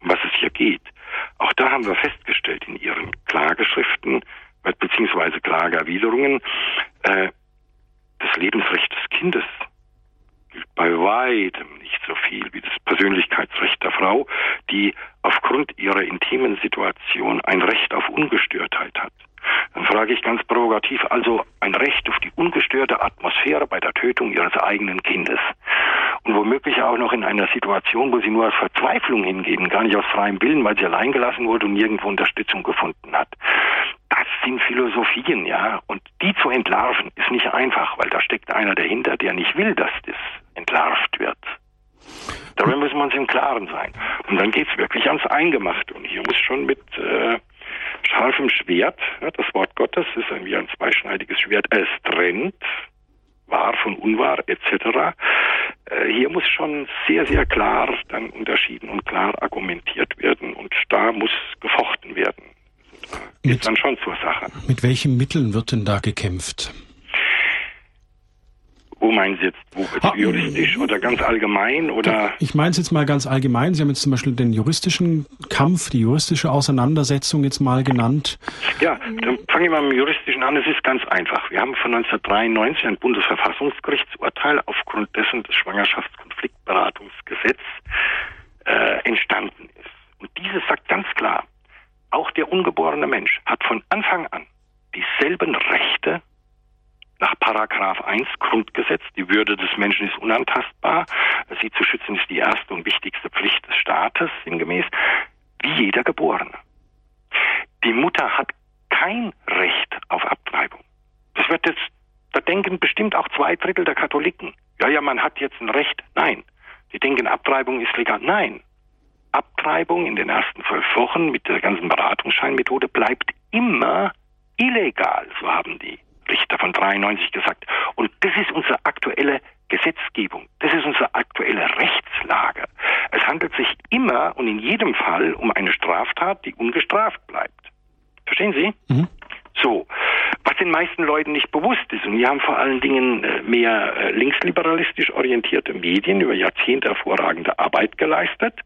um was es hier geht. Auch da haben wir festgestellt in Ihren Klageschriften beziehungsweise Klageerwiderungen, äh, das Lebensrecht des Kindes gilt bei weitem nicht so viel wie das Persönlichkeitsrecht der Frau, die aufgrund ihrer intimen Situation ein Recht auf Ungestörtheit hat. Dann frage ich ganz provokativ, also ein Recht auf die ungestörte Atmosphäre bei der Tötung ihres eigenen Kindes. Und womöglich auch noch in einer Situation, wo sie nur aus Verzweiflung hingehen, gar nicht aus freiem Willen, weil sie allein gelassen wurde und nirgendwo Unterstützung gefunden hat. Das sind Philosophien, ja. Und die zu entlarven ist nicht einfach, weil da steckt einer dahinter, der nicht will, dass das entlarvt wird. Darüber müssen wir uns im Klaren sein. Und dann geht's wirklich ans Eingemachte. Und hier muss schon mit äh, scharfem Schwert, ja, das Wort Gottes ist ein, wie ein zweischneidiges Schwert, es trennt, wahr von unwahr et cetera. Äh, hier muss schon sehr, sehr klar dann unterschieden und klar argumentiert werden. Und da muss gefochten werden. Geht mit, dann schon zur Sache. Mit welchen Mitteln wird denn da gekämpft? Wo meinen Sie jetzt? Wo, ah, juristisch oder ganz allgemein? Oder? Ich meine es jetzt mal ganz allgemein. Sie haben jetzt zum Beispiel den juristischen Kampf, die juristische Auseinandersetzung jetzt mal genannt. Ja, dann fange ich mal mit dem Juristischen an. Es ist ganz einfach. Wir haben von neunzehnhundertdreiundneunzig ein Bundesverfassungsgerichtsurteil aufgrund dessen das Schwangerschaftskonfliktberatungsgesetz äh, entstanden ist. Und dieses sagt ganz klar, auch der ungeborene Mensch hat von Anfang an dieselben Rechte nach Paragraph eins Grundgesetz. Die Würde des Menschen ist unantastbar. Sie zu schützen ist die erste und wichtigste Pflicht des Staates, sinngemäß, wie jeder Geborene. Die Mutter hat kein Recht auf Abtreibung. Das wird jetzt, da denken bestimmt auch zwei Drittel der Katholiken. Ja, ja, man hat jetzt ein Recht. Nein. Die denken, Abtreibung ist legal. Nein. Abtreibung in den ersten zwölf Wochen mit der ganzen Beratungsscheinmethode bleibt immer illegal, so haben die Richter von dreiundneunzig gesagt. Und das ist unsere aktuelle Gesetzgebung. Das ist unsere aktuelle Rechtslage. Es handelt sich immer und in jedem Fall um eine Straftat, die ungestraft bleibt. Verstehen Sie? Mhm. So. Was den meisten Leuten nicht bewusst ist, und wir haben vor allen Dingen mehr linksliberalistisch orientierte Medien über Jahrzehnte hervorragende Arbeit geleistet,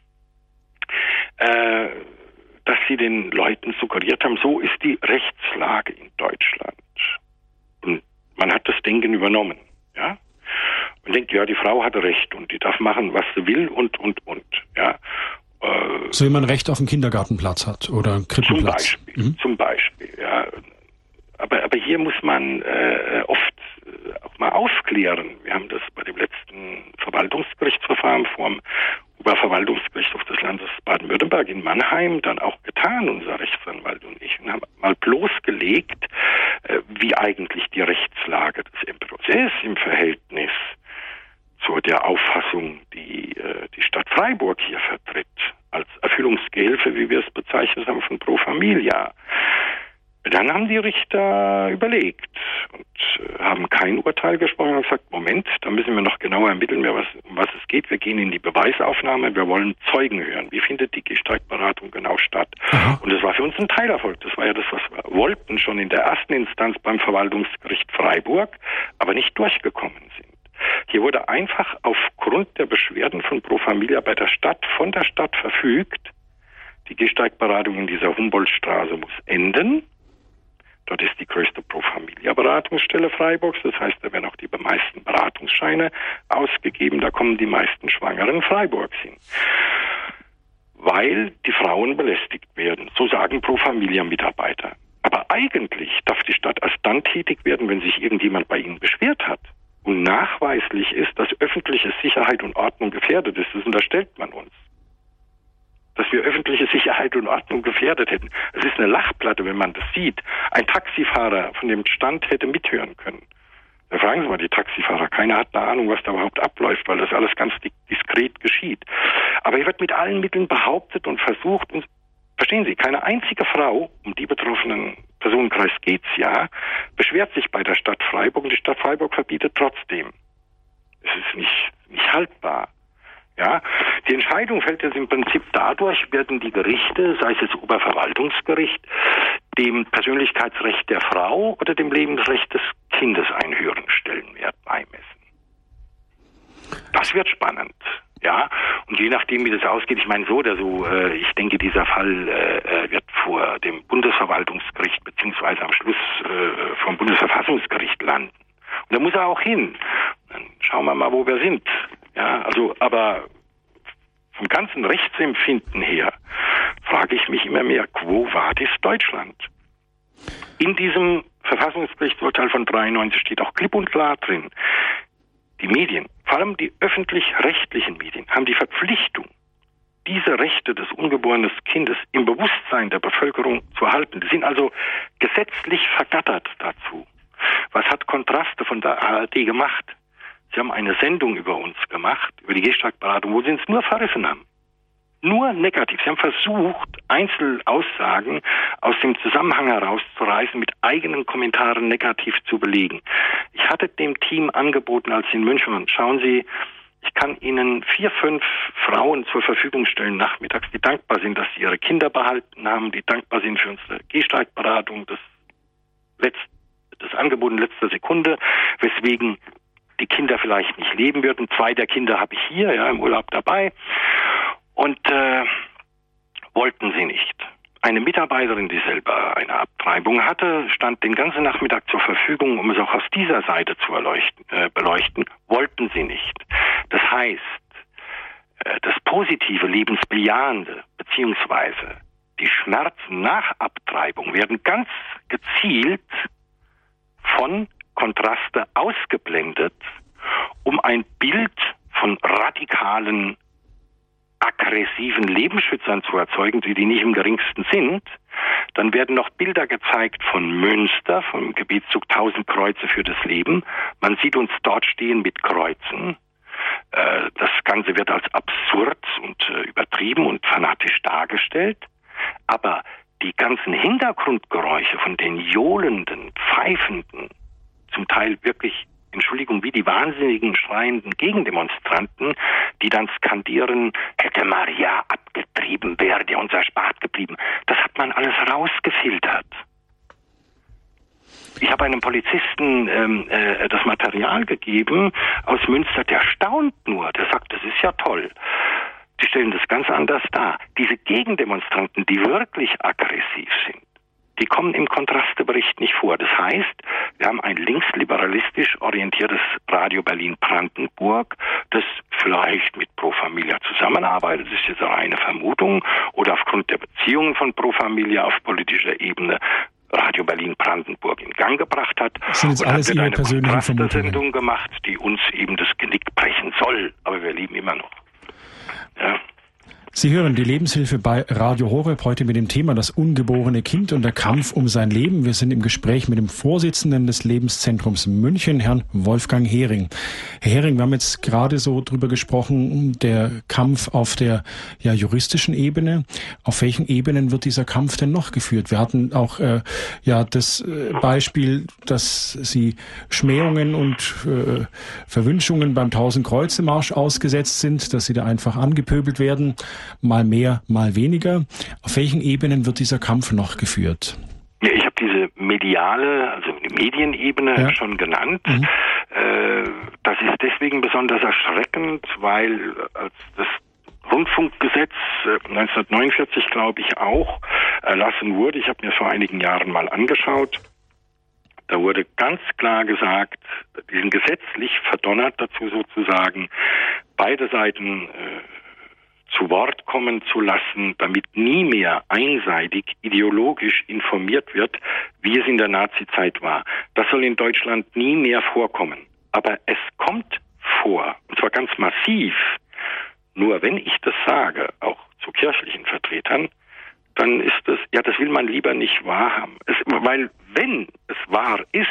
äh, dass sie den Leuten suggeriert haben, so ist die Rechtslage in Deutschland. Und man hat das Denken übernommen, ja. Man denkt, ja, die Frau hat Recht und die darf machen, was sie will und, und, und, ja. Äh, so wie man Recht auf einen Kindergartenplatz hat oder einen Krippenplatz. Zum Beispiel, mhm. zum Beispiel, ja. Aber, aber hier muss man äh, oft äh, auch mal aufklären. Wir haben das bei dem letzten Verwaltungsgerichtsverfahren vom Oberverwaltungsgerichtshof des Landes Baden-Württemberg in Mannheim dann auch getan, unser Rechtsanwalt und ich, und haben mal bloßgelegt, äh, wie eigentlich die Rechtslage des Embryos ist im Verhältnis zu der Auffassung, die äh, die Stadt Freiburg hier vertritt, als Erfüllungsgehilfe, wie wir es bezeichnet haben, von Pro Familia. Dann haben die Richter überlegt und äh, haben kein Urteil gesprochen und gesagt, Moment, da müssen wir noch genauer ermitteln, was, um was es geht. Wir gehen in die Beweisaufnahme, wir wollen Zeugen hören. Wie findet die Gehsteigberattung genau statt? Aha. Und das war für uns ein Teilerfolg. Das war ja das, was wir wollten, schon in der ersten Instanz beim Verwaltungsgericht Freiburg, aber nicht durchgekommen sind. Hier wurde einfach aufgrund der Beschwerden von Pro Familia bei der Stadt, von der Stadt verfügt, die Gehsteigberatung in dieser Humboldtstraße muss enden. Dort ist die größte Pro-Familia-Beratungsstelle Freiburgs. Das heißt, da werden auch die meisten Beratungsscheine ausgegeben. Da kommen die meisten Schwangeren Freiburgs hin. Weil die Frauen belästigt werden. So sagen Pro-Familia-Mitarbeiter. Aber eigentlich darf die Stadt erst dann tätig werden, wenn sich irgendjemand bei ihnen beschwert hat. Und nachweislich ist, dass öffentliche Sicherheit und Ordnung gefährdet ist. Das unterstellt man uns. Dass wir öffentliche Sicherheit und Ordnung gefährdet hätten. Es ist eine Lachplatte, wenn man das sieht. Ein Taxifahrer von dem Stand hätte mithören können. Da fragen Sie mal die Taxifahrer. Keiner hat eine Ahnung, was da überhaupt abläuft, weil das alles ganz diskret geschieht. Aber hier wird mit allen Mitteln behauptet und versucht, und verstehen Sie, keine einzige Frau, um die betroffenen Personenkreis geht's ja, beschwert sich bei der Stadt Freiburg und die Stadt Freiburg verbietet trotzdem. Es ist nicht, nicht haltbar. Ja, die Entscheidung fällt jetzt im Prinzip dadurch, werden die Gerichte, sei es jetzt Oberverwaltungsgericht, dem Persönlichkeitsrecht der Frau oder dem Lebensrecht des Kindes einen höheren Stellenwert beimessen. Das wird spannend. Ja, und je nachdem, wie das ausgeht, ich meine so oder so, äh, ich denke, dieser Fall äh, wird vor dem Bundesverwaltungsgericht beziehungsweise am Schluss äh, vom Bundesverfassungsgericht landen. Und da muss er auch hin. Dann schauen wir mal, wo wir sind. Ja, also, aber vom ganzen Rechtsempfinden her frage ich mich immer mehr, quo vadis Deutschland? In diesem Verfassungsgerichtsurteil von dreiundneunzig steht auch klipp und klar drin, die Medien, vor allem die öffentlich-rechtlichen Medien, haben die Verpflichtung, diese Rechte des ungeborenen Kindes im Bewusstsein der Bevölkerung zu erhalten. Die sind also gesetzlich vergattert dazu. Was hat Kontraste von der A R D gemacht? Sie haben eine Sendung über uns gemacht, über die Gehsteig-Beratung, wo sie uns nur verrissen haben. Nur negativ. Sie haben versucht, Einzelaussagen aus dem Zusammenhang herauszureißen, mit eigenen Kommentaren negativ zu belegen. Ich hatte dem Team angeboten, als sie in München waren, schauen Sie, ich kann Ihnen vier, fünf Frauen zur Verfügung stellen nachmittags, die dankbar sind, dass sie ihre Kinder behalten haben, die dankbar sind für unsere Gehsteigberatung, das, Letz-, das Angebot in letzter Sekunde, weswegen die Kinder vielleicht nicht leben würden. Zwei der Kinder habe ich hier, ja, im Urlaub dabei. Und äh, wollten sie nicht. Eine Mitarbeiterin, die selber eine Abtreibung hatte, stand den ganzen Nachmittag zur Verfügung, um es auch aus dieser Seite zu erleuchten, äh, beleuchten, wollten sie nicht. Das heißt, äh, das positive, lebensbejahende, beziehungsweise die Schmerzen nach Abtreibung werden ganz gezielt von Kontraste ausgeblendet, um ein Bild von radikalen, aggressiven Lebensschützern zu erzeugen, die die nicht im geringsten sind. Dann werden noch Bilder gezeigt von Münster, vom Gebetszug Tausend Kreuze für das Leben. Man sieht uns dort stehen mit Kreuzen. Das Ganze wird als absurd und übertrieben und fanatisch dargestellt. Aber die ganzen Hintergrundgeräusche von den johlenden, pfeifenden, zum Teil wirklich, Entschuldigung, wie die wahnsinnigen, schreienden Gegendemonstranten, die dann skandieren, hätte Maria abgetrieben, wäre der uns erspart geblieben. Das hat man alles rausgefiltert. Ich habe einem Polizisten ähm, äh, das Material gegeben aus Münster, der staunt nur, der sagt, das ist ja toll. Die stellen das ganz anders dar. Diese Gegendemonstranten, die wirklich aggressiv sind, die kommen im Kontrastebericht nicht vor. Das heißt, wir haben ein linksliberalistisch orientiertes Radio Berlin-Brandenburg, das vielleicht mit Pro Familia zusammenarbeitet. Das ist jetzt eine Vermutung. Oder aufgrund der Beziehungen von Pro Familia auf politischer Ebene Radio Berlin-Brandenburg in Gang gebracht hat. Das sind jetzt und alles hat Ihre persönlichen Vermutungen. Sendung gemacht, die uns eben das Genick brechen soll. Aber wir leben immer noch. Ja. Sie hören die Lebenshilfe bei Radio Horeb heute mit dem Thema das ungeborene Kind und der Kampf um sein Leben. Wir sind im Gespräch mit dem Vorsitzenden des Lebenszentrums München, Herrn Wolfgang Hering. Herr Hering, wir haben jetzt gerade so drüber gesprochen, der Kampf auf der ja, juristischen Ebene. Auf welchen Ebenen wird dieser Kampf denn noch geführt? Wir hatten auch äh, ja das äh, Beispiel, dass Sie Schmähungen und äh, Verwünschungen beim Tausend-Kreuze-Marsch ausgesetzt sind, dass Sie da einfach angepöbelt werden. Mal mehr, mal weniger. Auf welchen Ebenen wird dieser Kampf noch geführt? Ja, ich habe diese mediale, also die Medienebene ja. schon genannt. Mhm. Äh, das ist deswegen besonders erschreckend, weil als das Rundfunkgesetz äh, neunzehnhundertneunundvierzig, glaube ich, auch erlassen wurde, ich habe mir vor einigen Jahren mal angeschaut, da wurde ganz klar gesagt, die sind gesetzlich verdonnert dazu sozusagen, beide Seiten äh, zu Wort kommen zu lassen, damit nie mehr einseitig ideologisch informiert wird, wie es in der Nazizeit war. Das soll in Deutschland nie mehr vorkommen. Aber es kommt vor, und zwar ganz massiv. Nur wenn ich das sage, auch zu kirchlichen Vertretern, dann ist das, ja, das will man lieber nicht wahrhaben. Es, weil wenn es wahr ist,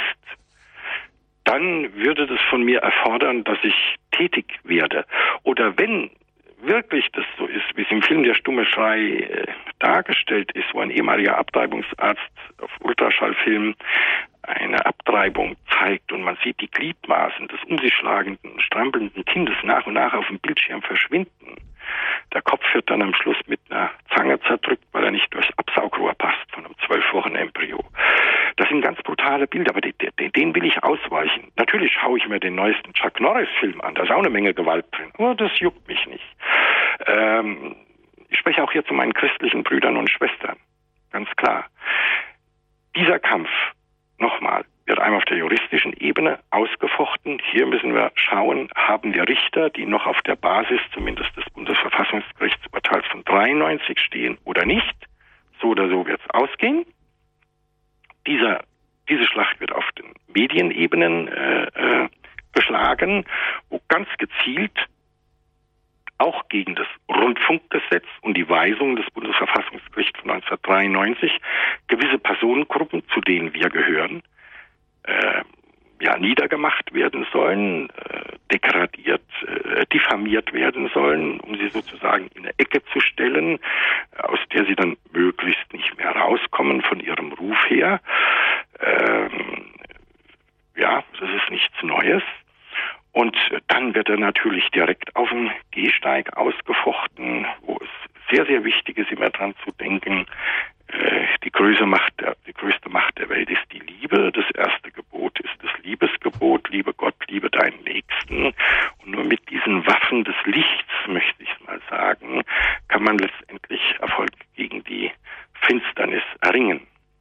dann würde das von mir erfordern, dass ich tätig werde. Oder wenn wirklich das so ist, wie es im Film Der stumme Schrei äh, dargestellt ist, wo ein ehemaliger Abtreibungsarzt auf Ultraschallfilm eine Abtreibung zeigt und man sieht die Gliedmaßen des um sich schlagenden, strampelnden Kindes nach und nach auf dem Bildschirm verschwinden. Der Kopf wird dann am Schluss mit einer Zange zerdrückt, weil er nicht durchs Absaugrohr passt von einem zwölf Wochen Embryo. Das sind ganz brutale Bilder, aber den, den, den will ich ausweichen. Natürlich schaue ich mir den neuesten Chuck Norris-Film an, da ist auch eine Menge Gewalt drin, aber das juckt mich nicht. Ähm, ich spreche auch hier zu meinen christlichen Brüdern und Schwestern. Ganz klar. Dieser Kampf, nochmal, wird einmal auf der juristischen Ebene ausgefochten. Hier müssen wir schauen, haben wir Richter, die noch auf der Basis zumindest des Bundesverfassungsgerichtsurteils von dreiundneunzig stehen oder nicht. So oder so wird es ausgehen. Dieser, diese Schlacht wird auf den Medienebenen äh, äh, geschlagen, wo ganz gezielt auch gegen das Rundfunkgesetz und die Weisungen des Bundesverfassungsgerichts von neunzehnhundertdreiundneunzig gewisse Personengruppen, zu denen wir gehören, äh, ja, niedergemacht werden sollen, äh, degradiert, äh, diffamiert werden sollen, um sie sozusagen in eine Ecke zu stellen, aus der sie dann möglichst nicht mehr rauskommen von ihrem Ruf her. Ähm, ja, das ist nichts Neues. Und dann wird er natürlich direkt auf dem Gehsteig ausgefochten, wo es sehr, sehr wichtig ist, immer dran zu denken, äh, die größte Macht der, die größte Macht der Welt ist die Liebe. Das erste Gebot ist das Liebesgebot, liebe Gott, liebe deinen Nächsten. Und nur mit diesen Waffen des Lichts, möchte ich mal sagen, kann man letztendlich Erfolg gegen die Finsternis erringen.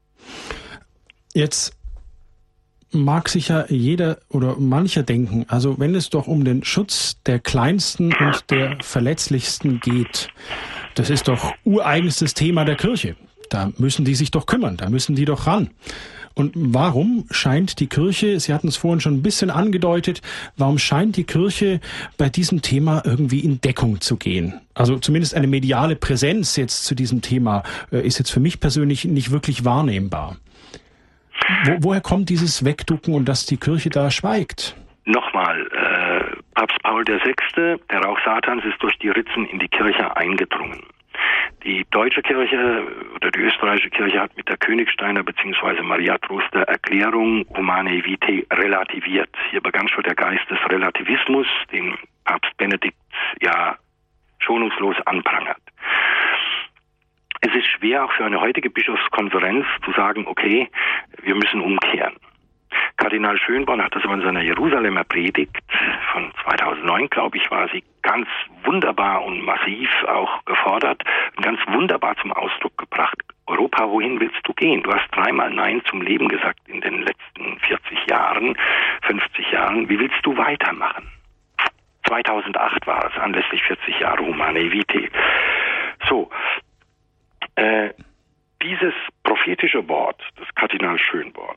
Jetzt mag sich ja jeder oder mancher denken, also wenn es doch um den Schutz der Kleinsten und der Verletzlichsten geht, das ist doch ureigenstes Thema der Kirche. Da müssen die sich doch kümmern, da müssen die doch ran. Und warum scheint die Kirche, Sie hatten es vorhin schon ein bisschen angedeutet, warum scheint die Kirche bei diesem Thema irgendwie in Deckung zu gehen? Also zumindest eine mediale Präsenz jetzt zu diesem Thema äh, ist jetzt für mich persönlich nicht wirklich wahrnehmbar. Wo, woher kommt dieses Wegducken und dass die Kirche da schweigt? Nochmal, äh, Papst Paul der Sechste, der Rauch Satans, ist durch die Ritzen in die Kirche eingedrungen. Die deutsche Kirche oder die österreichische Kirche hat mit der Königsteiner bzw. Maria Troster Erklärung Humanae Vitae relativiert. Hier begann schon der Geist des Relativismus, den Papst Benedikt ja schonungslos anprangert. Es ist schwer, auch für eine heutige Bischofskonferenz zu sagen, okay, wir müssen umkehren. Kardinal Schönborn hat das aber in seiner Jerusalemer Predigt von zweitausendneun, glaube ich, war sie ganz wunderbar und massiv auch gefordert und ganz wunderbar zum Ausdruck gebracht. Europa, wohin willst du gehen? Du hast dreimal Nein zum Leben gesagt in den letzten vierzig Jahren, fünfzig Jahren. Wie willst du weitermachen? zweitausendacht war es, anlässlich vierzig Jahre Humanae Vitae. So, Äh, dieses prophetische Wort des Kardinal Schönborn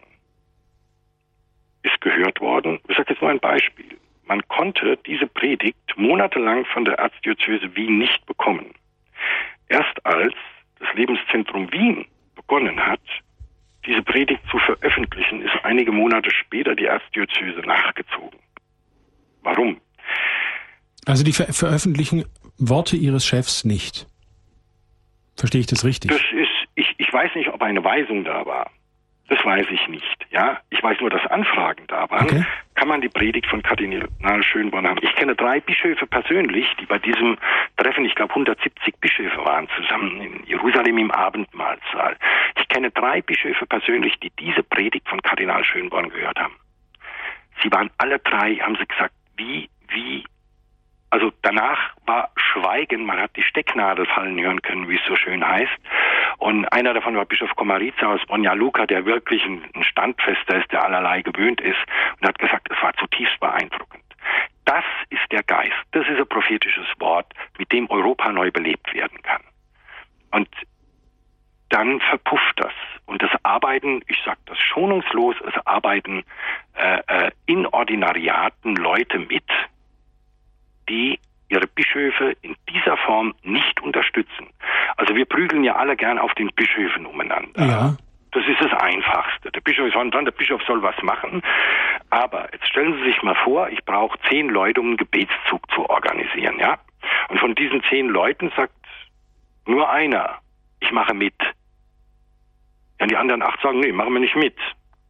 ist gehört worden. Ich sage jetzt nur ein Beispiel. Man konnte diese Predigt monatelang von der Erzdiözese Wien nicht bekommen. Erst als das Lebenszentrum Wien begonnen hat, diese Predigt zu veröffentlichen, ist einige Monate später die Erzdiözese nachgezogen. Warum? Also die ver- veröffentlichen Worte ihres Chefs nicht. Verstehe ich das richtig? Das ist, ich, ich weiß nicht, ob eine Weisung da war. Das weiß ich nicht. Ja, ich weiß nur, dass Anfragen da waren. Okay. Kann man die Predigt von Kardinal Schönborn haben? Ich kenne drei Bischöfe persönlich, die bei diesem Treffen, ich glaube hundertsiebzig Bischöfe waren zusammen in Jerusalem im Abendmahlsaal. Ich kenne drei Bischöfe persönlich, die diese Predigt von Kardinal Schönborn gehört haben. Sie waren alle drei, haben sie gesagt, wie, wie, also danach war Schweigen, man hat die Stecknadel fallen hören können, wie es so schön heißt. Und einer davon war Bischof Komarica aus Banja Luka, der wirklich ein Standfester ist, der allerlei gewöhnt ist, und hat gesagt, es war zutiefst beeindruckend. Das ist der Geist, das ist ein prophetisches Wort, mit dem Europa neu belebt werden kann. Und dann verpufft das. Und das Arbeiten, ich sage das schonungslos, es arbeiten äh, äh, in Ordinariaten Leute mit, die ihre Bischöfe in dieser Form nicht unterstützen. Also wir prügeln ja alle gern auf den Bischöfen umeinander. Ja. Das ist das Einfachste. Der Bischof ist dran, der Bischof soll was machen. Aber jetzt stellen Sie sich mal vor, ich brauche zehn Leute, um einen Gebetszug zu organisieren, ja? Und von diesen zehn Leuten sagt nur einer, ich mache mit. Ja, die anderen acht sagen, nee, machen wir nicht mit.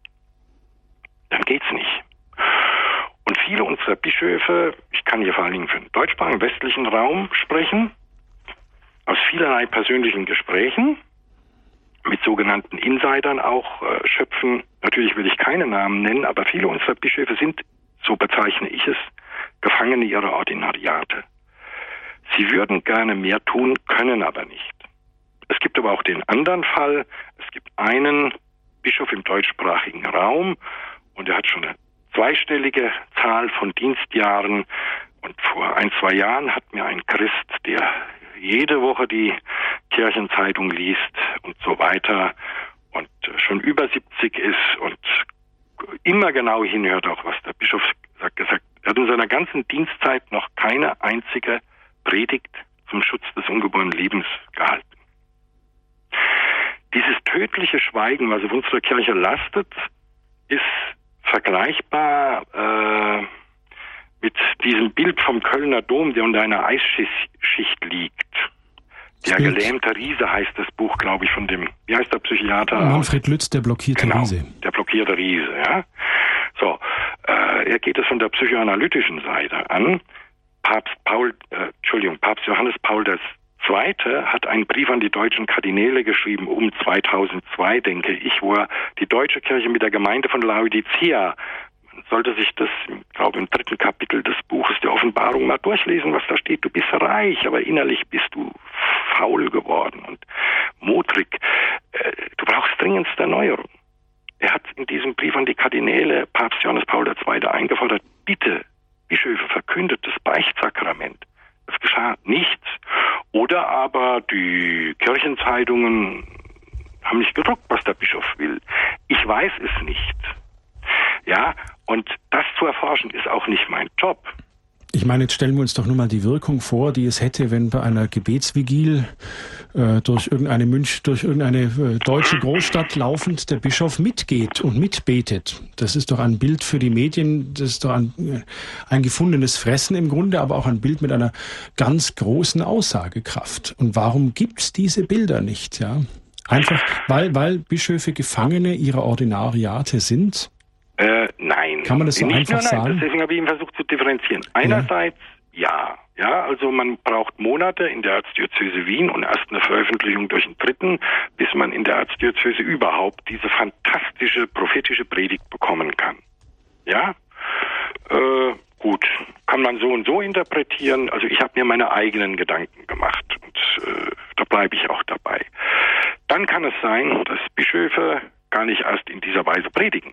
Dann geht's nicht. Und viele unserer Bischöfe, ich kann hier vor allen Dingen für den deutschsprachigen westlichen Raum sprechen, aus vielerlei persönlichen Gesprächen, mit sogenannten Insidern auch äh, schöpfen. Natürlich will ich keine Namen nennen, aber viele unserer Bischöfe sind, so bezeichne ich es, Gefangene ihrer Ordinariate. Sie würden gerne mehr tun, können aber nicht. Es gibt aber auch den anderen Fall. Es gibt einen Bischof im deutschsprachigen Raum und er hat schon eine zweistellige Zahl von Dienstjahren. Und vor ein, zwei Jahren hat mir ein Christ, der jede Woche die Kirchenzeitung liest und so weiter und schon über siebzig ist und immer genau hinhört, auch was der Bischof sagt, gesagt, er hat in seiner ganzen Dienstzeit noch keine einzige Predigt zum Schutz des ungeborenen Lebens gehalten. Dieses tödliche Schweigen, was auf unserer Kirche lastet, ist vergleichbar äh, mit diesem Bild vom Kölner Dom, der unter einer Eisschicht liegt. Der Bild. Gelähmte Riese heißt das Buch, glaube ich, von dem, wie heißt der Psychiater? Manfred Lütz, der blockierte genau, Riese. Der blockierte Riese, ja. So, äh, er geht es von der psychoanalytischen Seite an. Papst Paul, äh, Entschuldigung, Papst Johannes Paul der Zweite hat einen Brief an die deutschen Kardinäle geschrieben, um zweitausendzwei, denke ich, wo er die deutsche Kirche mit der Gemeinde von Laodicea, man sollte sich das, ich glaube, im dritten Kapitel des Buches der Offenbarung mal durchlesen, was da steht. Du bist reich, aber innerlich bist du faul geworden und modrig. Äh, du brauchst dringendste Erneuerung. Er hat in diesem Brief an die Kardinäle Papst Johannes Paul der Zweite eingefordert, bitte, Bischöfe, verkündet das Beichtsakrament. Es geschah nichts. Oder aber die Kirchenzeitungen haben nicht gedruckt, was der Bischof will. Ich weiß es nicht. Ja, und das zu erforschen ist auch nicht mein Job. Ich meine, jetzt stellen wir uns doch nur mal die Wirkung vor, die es hätte, wenn bei einer Gebetsvigil äh, durch irgendeine Münch, durch irgendeine äh, deutsche Großstadt laufend der Bischof mitgeht und mitbetet. Das ist doch ein Bild für die Medien, das ist doch ein, äh, ein gefundenes Fressen im Grunde, aber auch ein Bild mit einer ganz großen Aussagekraft. Und warum gibt's diese Bilder nicht? Ja, einfach, weil weil Bischöfe Gefangene ihrer Ordinariate sind. Äh, nein. Kann man das so Nicht einfach nur nein, sagen? Deswegen habe ich ihn versucht zu differenzieren. Einerseits ja. ja, ja, also man braucht Monate in der Erzdiözese Wien und erst eine Veröffentlichung durch einen Dritten, bis man in der Erzdiözese überhaupt diese fantastische prophetische Predigt bekommen kann. Ja, äh, gut, kann man so und so interpretieren. Also ich habe mir meine eigenen Gedanken gemacht und äh, da bleibe ich auch dabei. Dann kann es sein, dass Bischöfe gar nicht erst in dieser Weise predigen.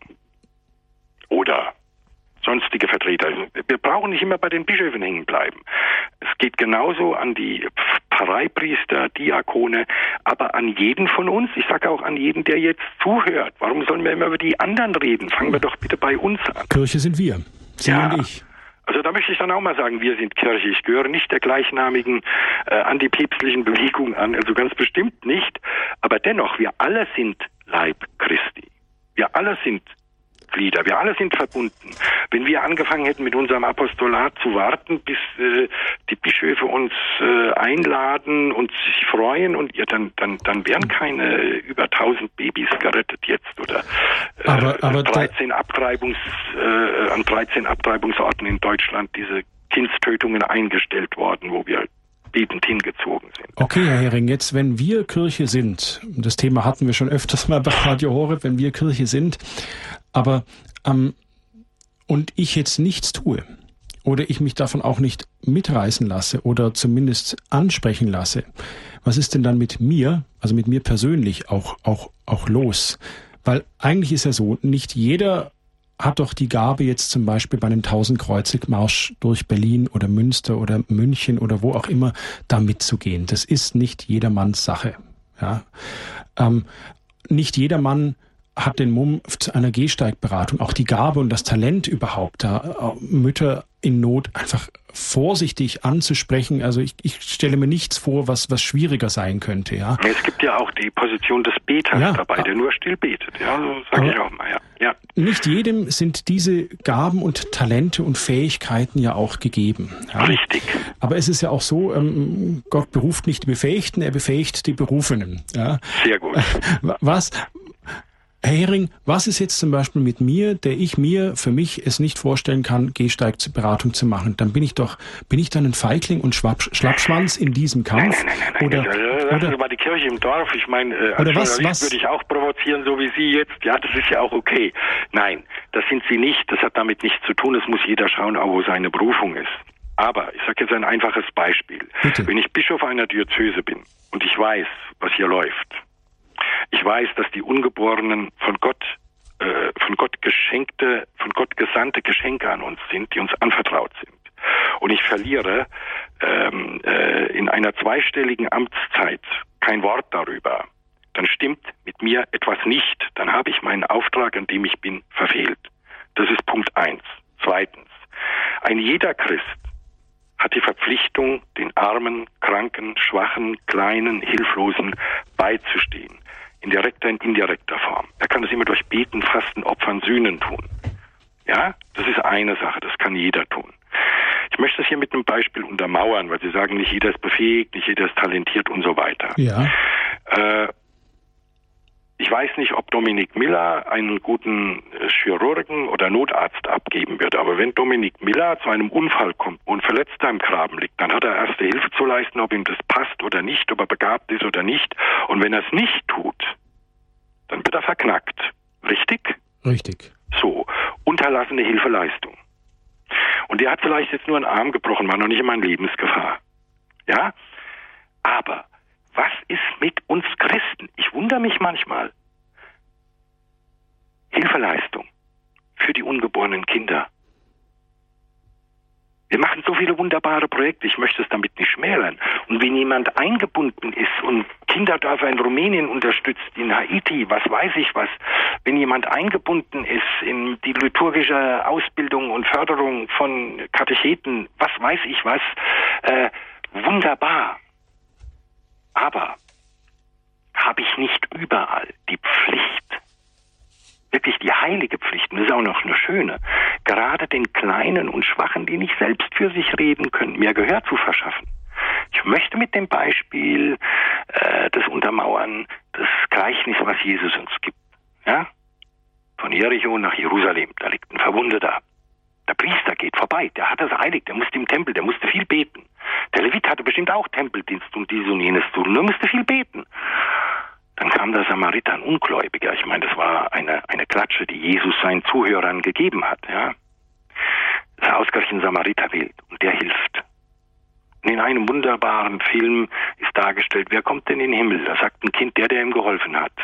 Oder sonstige Vertreter. Wir brauchen nicht immer bei den Bischöfen hängen bleiben. Es geht genauso an die Pfarreipriester, Diakone, aber an jeden von uns. Ich sage auch an jeden, der jetzt zuhört. Warum sollen wir immer über die anderen reden? Fangen wir doch bitte bei uns an. Kirche sind wir. Sie ja. und ich. Also da möchte ich dann auch mal sagen, wir sind Kirche. Ich gehöre nicht der gleichnamigen äh, antipäpstlichen Bewegung an, also ganz bestimmt nicht. Aber dennoch, wir alle sind Leib Christi. Wir alle sind Glieder. Wir alle sind verbunden. Wenn wir angefangen hätten, mit unserem Apostolat zu warten, bis äh, die Bischöfe uns äh, einladen und sich freuen, und ja, dann, dann, dann wären keine über tausend Babys gerettet jetzt oder äh, aber, aber dreizehn Abtreibungs, äh, an dreizehn Abtreibungsorten in Deutschland diese Kindstötungen eingestellt worden, wo wir betend hingezogen sind. Okay, Herr Hering, jetzt, wenn wir Kirche sind, das Thema hatten wir schon öfters mal bei Radio Horeb, wenn wir Kirche sind, aber ähm, und ich jetzt nichts tue oder ich mich davon auch nicht mitreißen lasse oder zumindest ansprechen lasse, was ist denn dann mit mir, also mit mir persönlich auch, auch, auch los? Weil eigentlich ist ja so, nicht jeder hat doch die Gabe, jetzt zum Beispiel bei einem Tausendkreuzig-Marsch durch Berlin oder Münster oder München oder wo auch immer da mitzugehen. Das ist nicht jedermanns Sache. Ja? Ähm, nicht jedermann hat den Mumm zu einer Gehsteigberatung, auch die Gabe und das Talent überhaupt, da Mütter in Not einfach vorsichtig anzusprechen. Also ich, ich stelle mir nichts vor, was was schwieriger sein könnte. Ja. Es gibt ja auch die Position des Beters ja, dabei, der nur still betet. Ja, so sage ich auch mal. Ja. Ja. Nicht jedem sind diese Gaben und Talente und Fähigkeiten ja auch gegeben. Ja. Richtig. Aber es ist ja auch so, ähm, Gott beruft nicht die Befähigten, er befähigt die Berufenen. Ja. Sehr gut. Was... Herr Hering, was ist jetzt zum Beispiel mit mir, der ich mir, für mich es nicht vorstellen kann, Gehsteigberatung zu machen? Dann bin ich doch, bin ich dann ein Feigling und Schwapp, Schlappschwanz in diesem Kampf? Nein, nein, nein, nein. Oder, Lassen oder, Sie mal die Kirche im Dorf. Ich meine, äh, als was, Journalist was? würde ich auch provozieren, so wie Sie jetzt. Ja, das ist ja auch okay. Nein, das sind Sie nicht. Das hat damit nichts zu tun. Es muss jeder schauen, auch wo seine Berufung ist. Aber ich sage jetzt ein einfaches Beispiel. Bitte. Wenn ich Bischof einer Diözese bin und ich weiß, was hier läuft, ich weiß, dass die Ungeborenen von Gott, äh, von Gott geschenkte, von Gott gesandte Geschenke an uns sind, die uns anvertraut sind. Und ich verliere ähm, äh, in einer zweistelligen Amtszeit kein Wort darüber, dann stimmt mit mir etwas nicht. Dann habe ich meinen Auftrag, an dem ich bin, verfehlt. Das ist Punkt eins. Zweitens, ein jeder Christ hat die Verpflichtung, den Armen, Kranken, Schwachen, Kleinen, Hilflosen beizustehen. In direkter und indirekter Form. Er kann das immer durch Beten, Fasten, Opfern, Sühnen tun. Ja, das ist eine Sache, das kann jeder tun. Ich möchte das hier mit einem Beispiel untermauern, weil Sie sagen, nicht jeder ist befähigt, nicht jeder ist talentiert und so weiter. Ja. Äh, Ich weiß nicht, ob Dominik Miller einen guten Chirurgen oder Notarzt abgeben wird, aber wenn Dominik Miller zu einem Unfall kommt und verletzt im Graben liegt, dann hat er erste Hilfe zu leisten, ob ihm das passt oder nicht, ob er begabt ist oder nicht. Und wenn er es nicht tut, dann wird er verknackt. Richtig? Richtig. So, unterlassene Hilfeleistung. Und der hat vielleicht jetzt nur einen Arm gebrochen, war noch nicht immer in Lebensgefahr. Ja? Aber was ist mit uns Christen? Ich wundere mich manchmal. Hilfeleistung für die ungeborenen Kinder. Wir machen so viele wunderbare Projekte, ich möchte es damit nicht schmälern. Und wenn jemand eingebunden ist und Kinderdörfer in Rumänien unterstützt, in Haiti, was weiß ich was, wenn jemand eingebunden ist in die liturgische Ausbildung und Förderung von Katecheten, was weiß ich was, äh, wunderbar. Aber habe ich nicht überall die Pflicht, wirklich die heilige Pflicht, und das ist auch noch eine schöne, gerade den Kleinen und Schwachen, die nicht selbst für sich reden können, mehr Gehör zu verschaffen. Ich möchte mit dem Beispiel äh, das untermauern, das Gleichnis, was Jesus uns gibt. Ja? Von Jericho nach Jerusalem, da liegt ein Verwundeter. Der Priester geht vorbei, der hat das heilig, der musste im Tempel, der musste viel beten. Der Levit hatte bestimmt auch Tempeldienst und dies und jenes tun, nur musste viel beten. Dann kam der Samariter, ein Ungläubiger, ich meine, das war eine, eine Klatsche, die Jesus seinen Zuhörern gegeben hat. Ja? Das ist ausgerechnet ein Samariter wählt und der hilft. Und in einem wunderbaren Film ist dargestellt, wer kommt denn in den Himmel? Da sagt ein Kind, der, der ihm geholfen hat.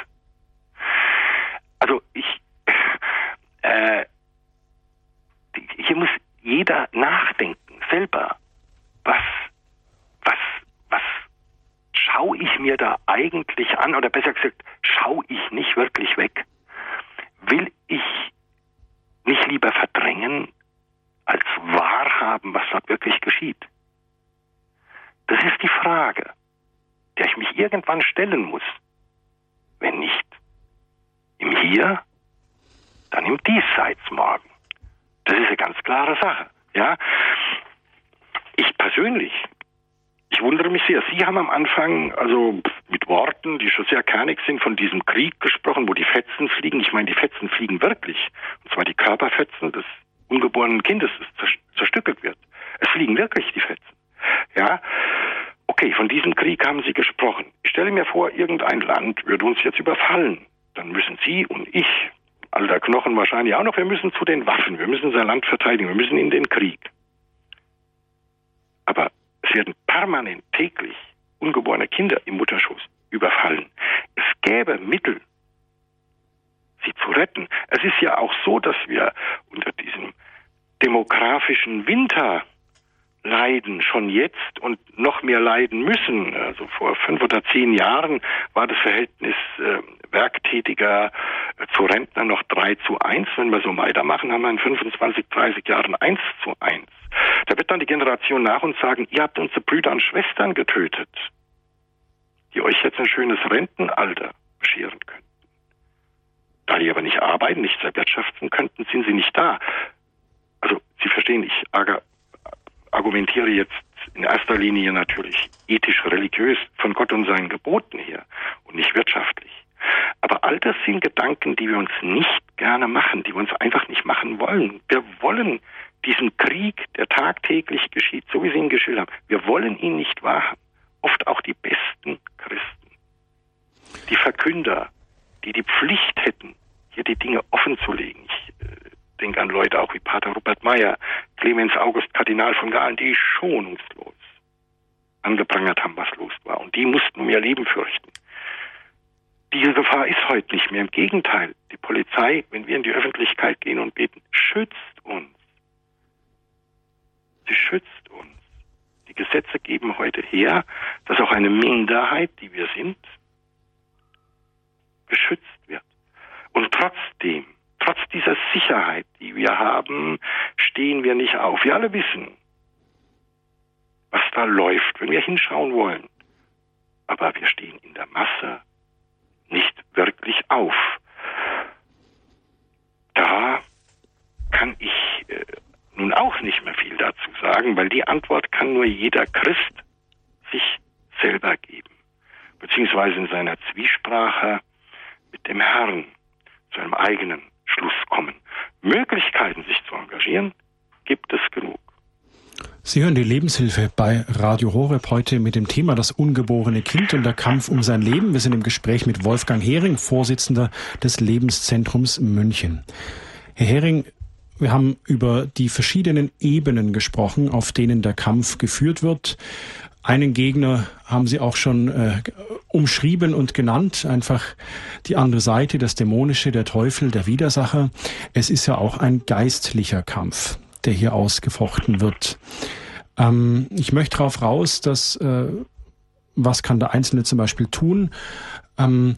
Also ich, äh, hier muss jeder nachdenken, selber. Was, was, was schaue ich mir da eigentlich an? Oder besser gesagt, schaue ich nicht wirklich weg? Will ich nicht lieber verdrängen, als wahrhaben, was dort wirklich geschieht? Das ist die Frage, der ich mich irgendwann stellen muss. Wenn nicht im Hier, dann im Diesseits morgen. Das ist eine ganz klare Sache. Ja? Ich persönlich, ich wundere mich sehr. Sie haben am Anfang, also mit Worten, die schon sehr kernig sind, von diesem Krieg gesprochen, wo die Fetzen fliegen. Ich meine, die Fetzen fliegen wirklich. Und zwar die Körperfetzen des ungeborenen Kindes, das zerstückelt wird. Es fliegen wirklich die Fetzen. Ja? Okay, von diesem Krieg haben Sie gesprochen. Ich stelle mir vor, irgendein Land würde uns jetzt überfallen. Dann müssen Sie und ich, alter Knochen wahrscheinlich auch noch, wir müssen zu den Waffen, wir müssen unser Land verteidigen, wir müssen in den Krieg. Aber es werden permanent täglich ungeborene Kinder im Mutterschoß überfallen. Es gäbe Mittel, sie zu retten. Es ist ja auch so, dass wir unter diesem demografischen Winter leiden, schon jetzt und noch mehr leiden müssen. Also vor fünf oder zehn Jahren war das Verhältnis äh, Werktätiger äh, zu Rentner noch drei zu eins. Wenn wir so weitermachen, haben wir in fünfundzwanzig, dreißig Jahren eins zu eins. Da wird dann die Generation nach uns sagen, ihr habt unsere Brüder und Schwestern getötet, die euch jetzt ein schönes Rentenalter bescheren könnten. Da die aber nicht arbeiten, nichts erwirtschaften könnten, sind sie nicht da. Also, Sie verstehen, ich ärgere argumentiere jetzt in erster Linie natürlich ethisch-religiös von Gott und seinen Geboten her und nicht wirtschaftlich. Aber all das sind Gedanken, die wir uns nicht gerne machen, die wir uns einfach nicht machen wollen. Wir wollen diesen Krieg, der tagtäglich geschieht, so wie Sie ihn geschildert haben, wir wollen ihn nicht wahrhaben. Oft auch die besten Christen, die Verkünder, die die Pflicht hätten, hier die Dinge offenzulegen. Ich äh, denke an Leute auch wie Pater Rupert Meyer, Clemens August Kardinal von Galen, die schonungslos angeprangert haben, was los war. Und die mussten um ihr Leben fürchten. Diese Gefahr ist heute nicht mehr. Im Gegenteil, die Polizei, wenn wir in die Öffentlichkeit gehen und beten, schützt uns. Sie schützt uns. Die Gesetze geben heute her, dass auch eine Minderheit, die wir sind, geschützt wird. Und trotzdem, trotz dieser Sicherheit, die wir haben, stehen wir nicht auf. Wir alle wissen, was da läuft, wenn wir hinschauen wollen. Aber wir stehen in der Masse nicht wirklich auf. Da kann ich äh, nun auch nicht mehr viel dazu sagen, weil die Antwort kann nur jeder Christ sich selber geben, beziehungsweise in seiner Zwiesprache mit dem Herrn zu einem eigenen Schluss kommen. Möglichkeiten, sich zu engagieren, gibt es genug. Sie hören die Lebenshilfe bei Radio Horeb heute mit dem Thema das ungeborene Kind und der Kampf um sein Leben. Wir sind im Gespräch mit Wolfgang Hering, Vorsitzender des Lebenszentrums München. Herr Hering, wir haben über die verschiedenen Ebenen gesprochen, auf denen der Kampf geführt wird. Einen Gegner haben Sie auch schon äh, umschrieben und genannt, einfach die andere Seite, das Dämonische, der Teufel, der Widersacher. Es ist ja auch ein geistlicher Kampf, der hier ausgefochten wird. Ähm, ich möchte darauf raus, dass äh, was kann der Einzelne zum Beispiel tun? Ähm,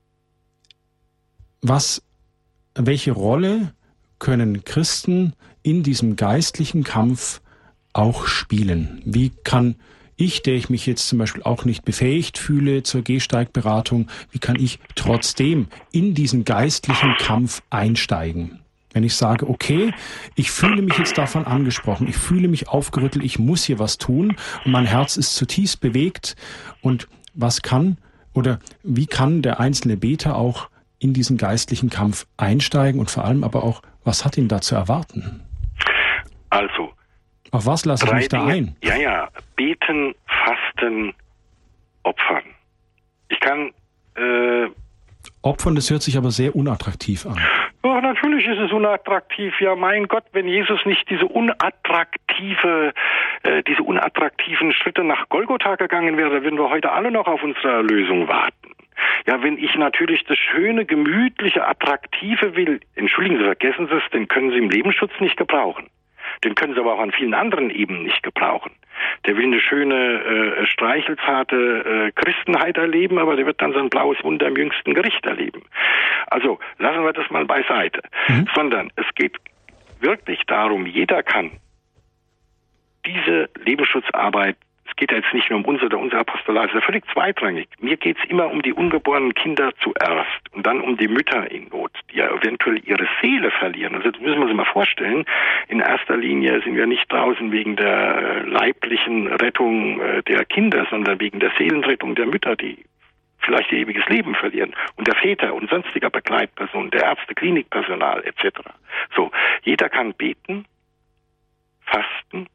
was, welche Rolle können Christen in diesem geistlichen Kampf auch spielen? Wie kann ich, der ich mich jetzt zum Beispiel auch nicht befähigt fühle zur Gehsteigberatung, wie kann ich trotzdem in diesen geistlichen Kampf einsteigen? Wenn ich sage, okay, ich fühle mich jetzt davon angesprochen, ich fühle mich aufgerüttelt, ich muss hier was tun und mein Herz ist zutiefst bewegt. Und was kann oder wie kann der einzelne Beter auch in diesen geistlichen Kampf einsteigen und vor allem aber auch, was hat ihn da zu erwarten? Also, auf was lasse ich mich da ein? Ja, ja, beten, fasten, opfern. Ich kann... Äh, Opfern, das hört sich aber sehr unattraktiv an. Ja, natürlich ist es unattraktiv. Ja, mein Gott, wenn Jesus nicht diese unattraktive, äh, diese unattraktiven Schritte nach Golgotha gegangen wäre, würden wir heute alle noch auf unsere Erlösung warten. Ja, wenn ich natürlich das schöne, gemütliche, attraktive will, entschuldigen Sie, vergessen Sie es, den können Sie im Lebensschutz nicht gebrauchen. Den können Sie aber auch an vielen anderen Ebenen nicht gebrauchen. Der will eine schöne, äh, streichelzarte äh, Christenheit erleben, aber der wird dann sein blaues Wunder im jüngsten Gericht erleben. Also lassen wir das mal beiseite. Mhm. Sondern es geht wirklich darum, jeder kann diese Lebensschutzarbeit, es geht ja jetzt nicht nur um uns oder unser Apostolat, das ist ja völlig zweitrangig. Mir geht es immer um die ungeborenen Kinder zuerst und dann um die Mütter in Not, die ja eventuell ihre Seele verlieren. Also das müssen wir uns mal vorstellen. In erster Linie sind wir nicht draußen wegen der leiblichen Rettung der Kinder, sondern wegen der Seelenrettung der Mütter, die vielleicht ihr ewiges Leben verlieren, und der Väter und sonstiger Begleitpersonen, der Ärzte, Klinikpersonal et cetera. So, jeder kann beten, fasten,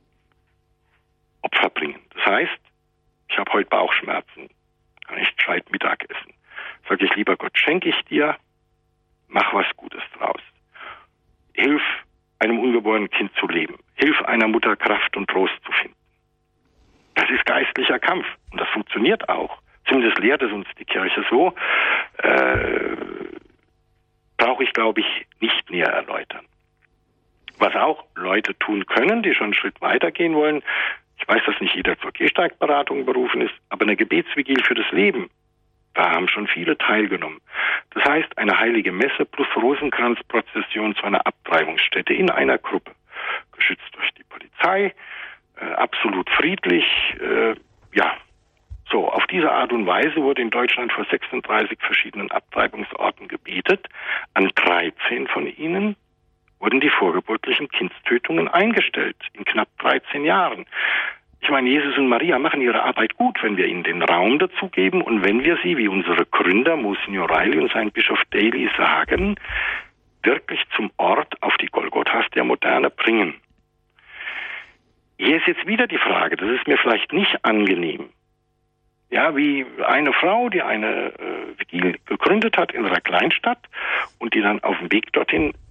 Opfer bringen. Das heißt, ich habe heute Bauchschmerzen, kann nicht gescheit Mittag essen. Sage ich, lieber Gott, schenke ich dir, mach was Gutes draus. Hilf einem ungeborenen Kind zu leben. Hilf einer Mutter Kraft und Trost zu finden. Das ist geistlicher Kampf und das funktioniert auch. Zumindest lehrt es uns die Kirche so. Äh, brauche ich, glaube ich, nicht näher erläutern. Was auch Leute tun können, die schon einen Schritt weitergehen wollen, ich weiß, dass nicht jeder zur Gehsteigberatung berufen ist, aber eine Gebetsvigil für das Leben, da haben schon viele teilgenommen. Das heißt, eine heilige Messe plus Rosenkranzprozession zu einer Abtreibungsstätte in einer Gruppe, geschützt durch die Polizei, äh, absolut friedlich, äh, ja. So, auf diese Art und Weise wurde in Deutschland vor sechsunddreißig verschiedenen Abtreibungsorten gebetet. An dreizehn von ihnen wurden die vorgeburtlichen Kindstötungen eingestellt, in knapp dreizehn Jahren. Ich meine, Jesus und Maria machen ihre Arbeit gut, wenn wir ihnen den Raum dazu geben und wenn wir sie, wie unsere Gründer, Monsignor Reilly und sein Bischof Daly sagen, wirklich zum Ort auf die Golgothas der Moderne bringen. Hier ist jetzt wieder die Frage, das ist mir vielleicht nicht angenehm. Ja, wie eine Frau, die eine äh, Vigil gegründet hat in einer Kleinstadt und die dann auf dem Weg dorthin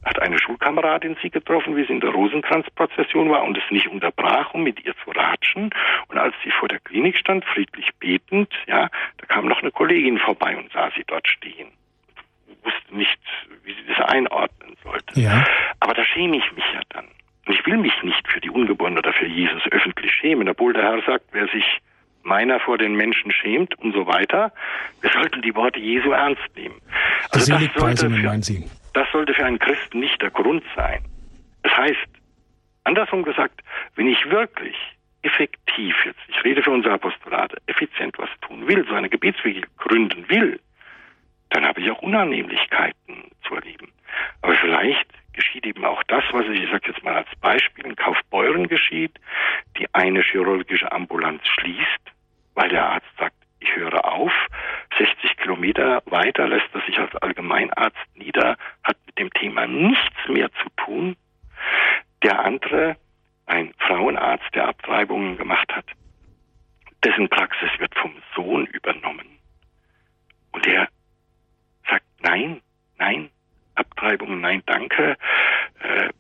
hat eine Schulkameradin sie getroffen, wie sie in der Rosenkranzprozession war und es nicht unterbrach, um mit ihr zu ratschen. Und als sie vor der Klinik stand, friedlich betend, ja, da kam noch eine Kollegin vorbei und sah sie dort stehen. Wusste nicht, wie sie das einordnen sollte. Ja. Aber da schäme ich mich ja dann. Und ich will mich nicht für die Ungeborenen oder für Jesus öffentlich schämen, obwohl der Herr sagt, wer sich meiner vor den Menschen schämt und so weiter. Wir sollten die Worte Jesu ernst nehmen. Also das sollte, für, das sollte für einen Christen nicht der Grund sein. Das heißt, andersrum gesagt, wenn ich wirklich effektiv jetzt, ich rede für unser Apostolat, effizient was tun will, so eine Gebetswege gründen will, dann habe ich auch Unannehmlichkeiten zu erleben. Aber vielleicht geschieht eben auch das, was ich sage jetzt mal als Beispiel in Kaufbeuren geschieht, die eine chirurgische Ambulanz schließt, weil der Arzt sagt, ich höre auf, sechzig Kilometer weiter lässt er sich als Allgemeinarzt nieder, hat mit dem Thema nichts mehr zu tun. Der andere, ein Frauenarzt, der Abtreibungen gemacht hat, dessen Praxis wird vom Sohn übernommen. Und der sagt, nein, nein, Abtreibungen, nein, danke, äh,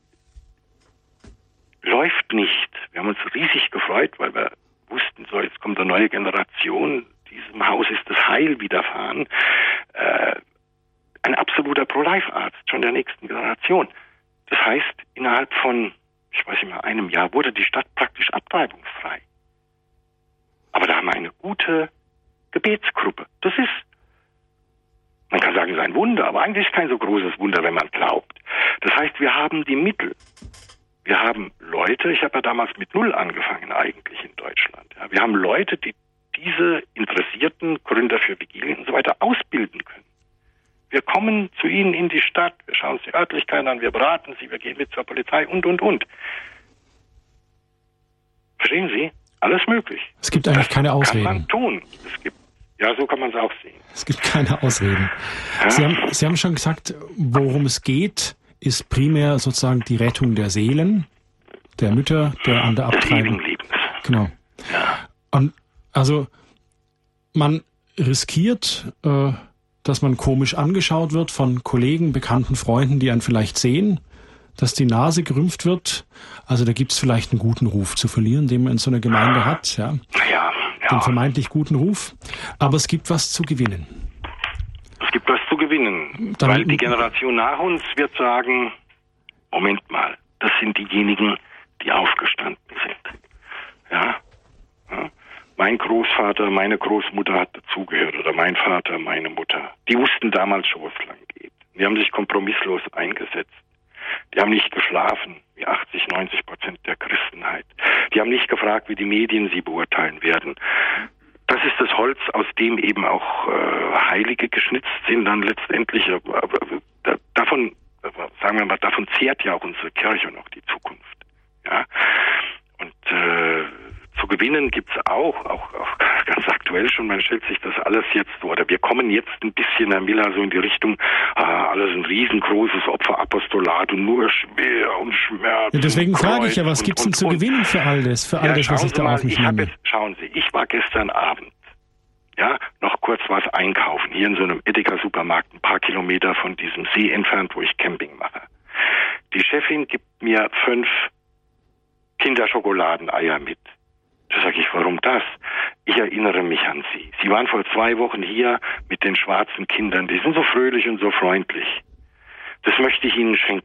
läuft nicht. Wir haben uns riesig gefreut, weil wir wussten, so, jetzt kommt eine neue Generation, diesem Haus ist das Heil widerfahren. Äh, ein absoluter Pro-Life-Arzt, schon der nächsten Generation. Das heißt, innerhalb von, ich weiß nicht mehr, einem Jahr wurde die Stadt praktisch abtreibungsfrei. Aber da haben wir eine gute Gebetsgruppe. Das ist, man kann sagen, es ist ein Wunder, aber eigentlich ist kein so großes Wunder, wenn man glaubt. Das heißt, wir haben die Mittel. Wir haben Leute, ich habe ja damals mit Null angefangen eigentlich in Deutschland. Ja, wir haben Leute, die diese interessierten Gründer für Vigilien und so weiter ausbilden können. Wir kommen zu ihnen in die Stadt, wir schauen uns die Örtlichkeiten an, wir beraten sie, wir gehen mit zur Polizei und, und, und. Verstehen Sie? Alles möglich. Es gibt eigentlich das keine Ausreden. Kann man tun. Es gibt, ja, so kann man es auch sehen. Es gibt keine Ausreden. Ja. Sie haben, Sie haben schon gesagt, worum es geht, ist primär sozusagen die Rettung der Seelen, der Mütter, der an der Abtreibung. Genau. Ja. Und also man riskiert, äh, dass man komisch angeschaut wird von Kollegen, bekannten Freunden, die einen vielleicht sehen, dass die Nase gerümpft wird. Also da gibt es vielleicht einen guten Ruf zu verlieren, den man in so einer Gemeinde hat. Ja. Ja, ja. Den vermeintlich guten Ruf. Aber es gibt was zu gewinnen. Es gibt was zu gewinnen. Dann, weil die Generation nach uns wird sagen, Moment mal, das sind diejenigen, die aufgestanden sind. Ja. ja. Mein Großvater, meine Großmutter hat dazugehört oder mein Vater, meine Mutter. Die wussten damals schon, wo es lang geht. Die haben sich kompromisslos eingesetzt. Die haben nicht geschlafen, wie achtzig, neunzig Prozent der Christenheit. Die haben nicht gefragt, wie die Medien sie beurteilen werden. Das ist das Holz, aus dem eben auch äh, Heilige geschnitzt sind dann letztendlich. Aber, aber, da, davon, sagen wir mal, davon zehrt ja auch unsere Kirche noch die Zukunft. Ja, und äh, zu gewinnen gibt's auch, auch, auch ganz aktuell schon, man stellt sich das alles jetzt, oder wir kommen jetzt ein bisschen, Herr Miller, so in die Richtung, ah, alles ein riesengroßes Opferapostolat und nur schwer und Schmerz. Ja, deswegen frage ich ja, was gibt's denn zu gewinnen für all das, für all ja, das, was ich da mal, auf mich ich nehme? Jetzt, schauen Sie, ich war gestern Abend, ja, noch kurz was einkaufen, hier in so einem Edeka-Supermarkt, ein paar Kilometer von diesem See entfernt, wo ich Camping mache. Die Chefin gibt mir fünf Kinderschokoladeneier mit. Da sage ich, warum das? Ich erinnere mich an Sie. Sie waren vor zwei Wochen hier mit den schwarzen Kindern. Die sind so fröhlich und so freundlich. Das möchte ich Ihnen schenken.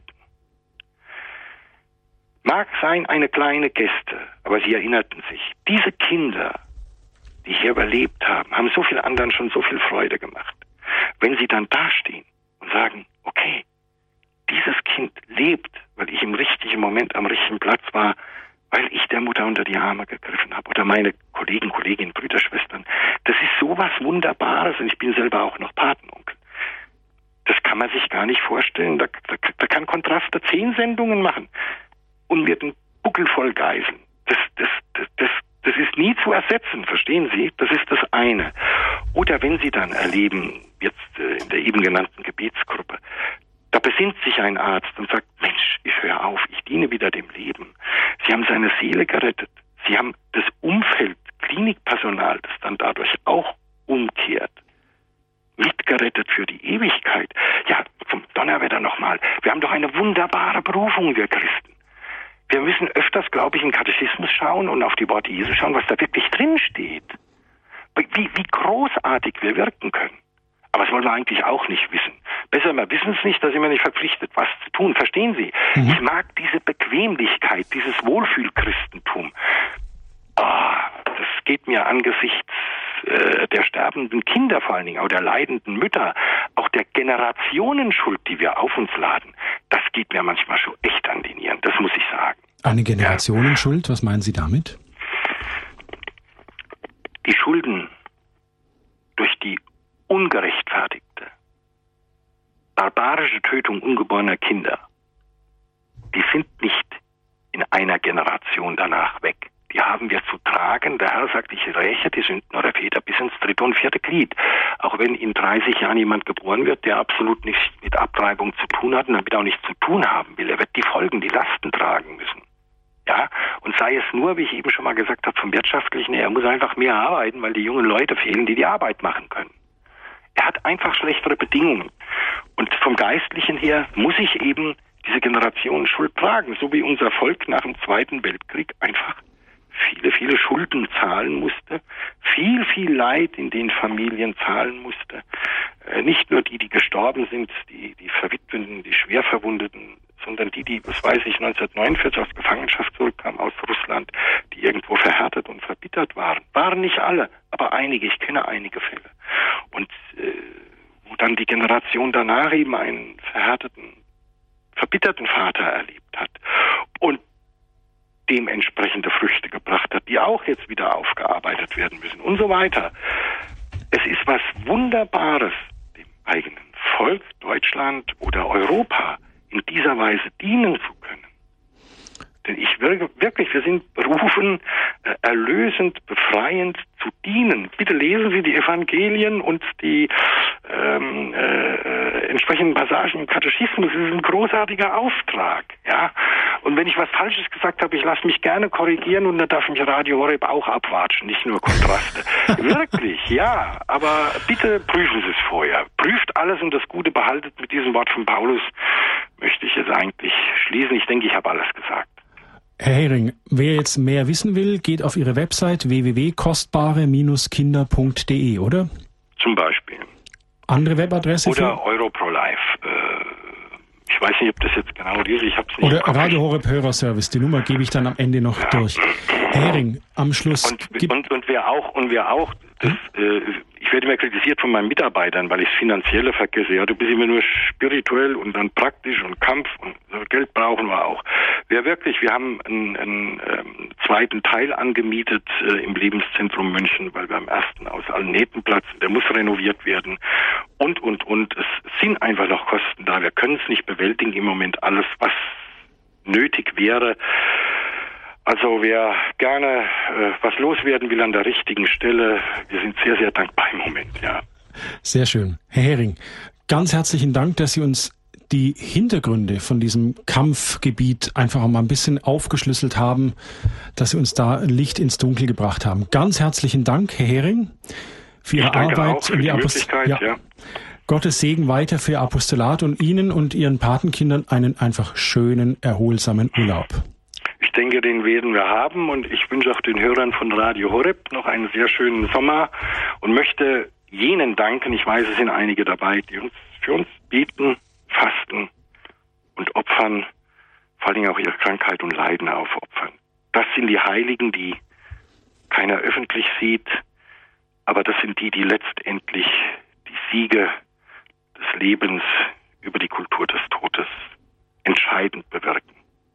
Mag sein eine kleine Geste, aber Sie erinnerten sich. Diese Kinder, die hier überlebt haben, haben so viel anderen schon so viel Freude gemacht. Wenn Sie dann dastehen und sagen, okay, dieses Kind lebt, weil ich im richtigen Moment am richtigen Platz war, weil ich der Mutter unter die Arme gegriffen habe. Oder meine Kollegen, Kolleginnen, Brüder, Schwestern. Das ist sowas Wunderbares und ich bin selber auch noch Patenonkel. Das kann man sich gar nicht vorstellen. Da, da, da kann Kontraste zehn Sendungen machen und mir den Buckel voll geißeln. Das, das, das, das, das ist nie zu ersetzen, verstehen Sie? Das ist das eine. Oder wenn Sie dann erleben, jetzt äh, in der eben genannten Gebetsgruppe, da besinnt sich ein Arzt und sagt, Mensch, ich höre auf, ich diene wieder dem Leben. Sie haben seine Seele gerettet. Sie haben das Umfeld, Klinikpersonal, das dann dadurch auch umkehrt, mitgerettet für die Ewigkeit. Ja, zum Donnerwetter nochmal. Wir haben doch eine wunderbare Berufung, wir Christen. Wir müssen öfters, glaube ich, in den Katechismus schauen und auf die Worte Jesu schauen, was da wirklich drin steht. Wie, wie großartig wir wirken können. Aber das wollen wir eigentlich auch nicht wissen. Besser, wir wissen es nicht, da sind wir nicht verpflichtet, was zu tun. Verstehen Sie? Mhm. Ich mag diese Bequemlichkeit, dieses Wohlfühlchristentum. Oh, das geht mir angesichts äh, der sterbenden Kinder vor allen Dingen, auch der leidenden Mütter, auch der Generationenschuld, die wir auf uns laden. Das geht mir manchmal schon echt an die Nieren, das muss ich sagen. Eine Generationenschuld, ja. Was meinen Sie damit? Die Schulden durch die ungerechtfertigte, barbarische Tötung ungeborener Kinder, die sind nicht in einer Generation danach weg. Die haben wir zu tragen. Der Herr sagt, ich räche die Sünden eurer Väter bis ins dritte und vierte Glied. Auch wenn in dreißig Jahren jemand geboren wird, der absolut nichts mit Abtreibung zu tun hat und damit auch nichts zu tun haben will, er wird die Folgen, die Lasten tragen müssen. Ja, und sei es nur, wie ich eben schon mal gesagt habe, vom Wirtschaftlichen her, er muss einfach mehr arbeiten, weil die jungen Leute fehlen, die die Arbeit machen können. Er hat einfach schlechtere Bedingungen. Und vom Geistlichen her muss ich eben diese Generation Schuld tragen, so wie unser Volk nach dem Zweiten Weltkrieg einfach viele, viele Schulden zahlen musste, viel, viel Leid in den Familien zahlen musste. Äh, nicht nur die, die gestorben sind, die, die Verwitweten, die Schwerverwundeten, sondern die, die, was weiß ich, neunzehnhundertneunundvierzig aus Gefangenschaft zurückkamen aus Russland, die irgendwo verhärtet und verbittert waren. Waren nicht alle, aber einige, ich kenne einige Fälle. Und äh, wo dann die Generation danach eben einen verhärteten, verbitterten Vater erlebt hat und dementsprechende Früchte gebracht hat, die auch jetzt wieder aufgearbeitet werden müssen und so weiter. Es ist was Wunderbares, dem eigenen Volk, Deutschland oder Europa in dieser Weise dienen zu können. Denn ich wirke, wirklich, wir sind berufen, äh, erlösend, befreiend zu dienen. Bitte lesen Sie die Evangelien und die ähm, äh, entsprechenden Passagen im Katechismus. Das ist ein großartiger Auftrag. Ja. Und wenn ich was Falsches gesagt habe, ich lasse mich gerne korrigieren und dann darf mich Radio Horeb auch abwatschen, nicht nur Kontraste. Wirklich, ja. Aber bitte prüfen Sie es vorher. Prüft alles und das Gute behaltet. Mit diesem Wort von Paulus möchte ich jetzt eigentlich schließen. Ich denke, ich habe alles gesagt. Herr Hering, wer jetzt mehr wissen will, geht auf Ihre Website w w w punkt kostbare kinder punkt d e, oder? Zum Beispiel. Andere Webadresse? Oder Europrolife. Äh, ich weiß nicht, ob das jetzt genau ist. Ich hab's nicht. Oder Radio Horeb Hörerservice. Die Nummer gebe ich dann am Ende noch ja. durch. Herr Hering, am Schluss. Und, und, und wer auch, und wer auch, das, hm? äh, ich werde immer kritisiert von meinen Mitarbeitern, weil ich das Finanzielle vergesse. Ja, du bist immer nur spirituell und dann praktisch und Kampf und Geld brauchen wir auch. Wer wirklich, wir haben einen, einen ähm, zweiten Teil angemietet äh, im Lebenszentrum München, weil wir am ersten aus allen Nähten platzen. Der muss renoviert werden und, und, und. Es sind einfach noch Kosten da. Wir können es nicht bewältigen im Moment alles, was nötig wäre. Also wer gerne äh, was loswerden will an der richtigen Stelle, wir sind sehr, sehr dankbar im Moment, ja. Sehr schön. Herr Hering, ganz herzlichen Dank, dass Sie uns die Hintergründe von diesem Kampfgebiet einfach auch mal ein bisschen aufgeschlüsselt haben, dass Sie uns da Licht ins Dunkel gebracht haben. Ganz herzlichen Dank, Herr Hering, für Ihre Arbeit und die Möglichkeit, ja. ja. Gottes Segen weiter für Ihr Apostolat und Ihnen und Ihren Patenkindern einen einfach schönen, erholsamen Urlaub. Ich denke, den werden wir haben und ich wünsche auch den Hörern von Radio Horeb noch einen sehr schönen Sommer und möchte jenen danken, ich weiß, es sind einige dabei, die uns für uns beten, fasten und opfern, vor allem auch ihre Krankheit und Leiden aufopfern. Das sind die Heiligen, die keiner öffentlich sieht, aber das sind die, die letztendlich die Siege des Lebens über die Kultur des Todes entscheidend bewirken.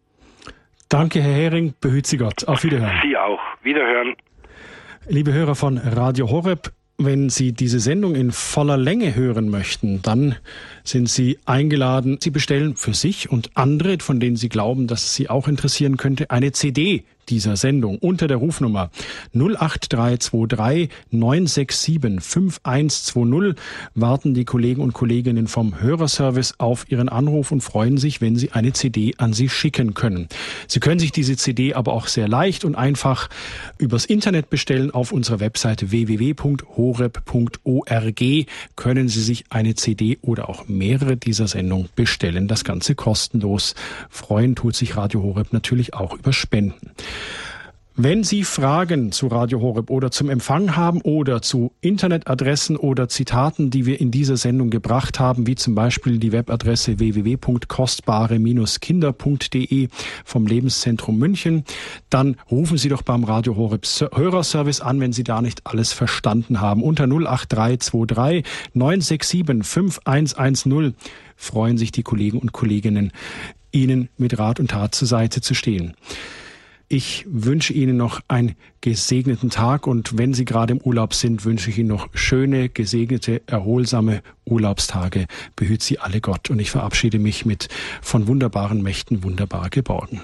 Danke, Herr Hering. Behüt Sie Gott. Auf Wiederhören. Sie auch. Wiederhören. Liebe Hörer von Radio Horeb, wenn Sie diese Sendung in voller Länge hören möchten, dann sind Sie eingeladen. Sie bestellen für sich und andere, von denen Sie glauben, dass es Sie auch interessieren könnte, eine C D dieser Sendung unter der Rufnummer null acht drei zwei drei neun sechs sieben fünf eins zwei null warten die Kollegen und Kolleginnen vom Hörerservice auf Ihren Anruf und freuen sich, wenn Sie eine C D an Sie schicken können. Sie können sich diese C D aber auch sehr leicht und einfach übers Internet bestellen. Auf unserer Webseite w w w punkt horeb punkt org können Sie sich eine C D oder auch mehrere dieser Sendungen bestellen. Das Ganze kostenlos. Freuen tut sich Radio Horeb natürlich auch über Spenden. Wenn Sie Fragen zu Radio Horeb oder zum Empfang haben oder zu Internetadressen oder Zitaten, die wir in dieser Sendung gebracht haben, wie zum Beispiel die Webadresse w w w punkt kostbare Bindestrich kinder punkt d e vom Lebenszentrum München, dann rufen Sie doch beim Radio Horeb Hörerservice an, wenn Sie da nicht alles verstanden haben. Unter null acht drei zwei drei neun sechs sieben fünf eins eins null freuen sich die Kollegen und Kolleginnen, Ihnen mit Rat und Tat zur Seite zu stehen. Ich wünsche Ihnen noch einen gesegneten Tag und wenn Sie gerade im Urlaub sind, wünsche ich Ihnen noch schöne, gesegnete, erholsame Urlaubstage. Behüt Sie alle Gott und ich verabschiede mich mit von wunderbaren Mächten wunderbar geborgen.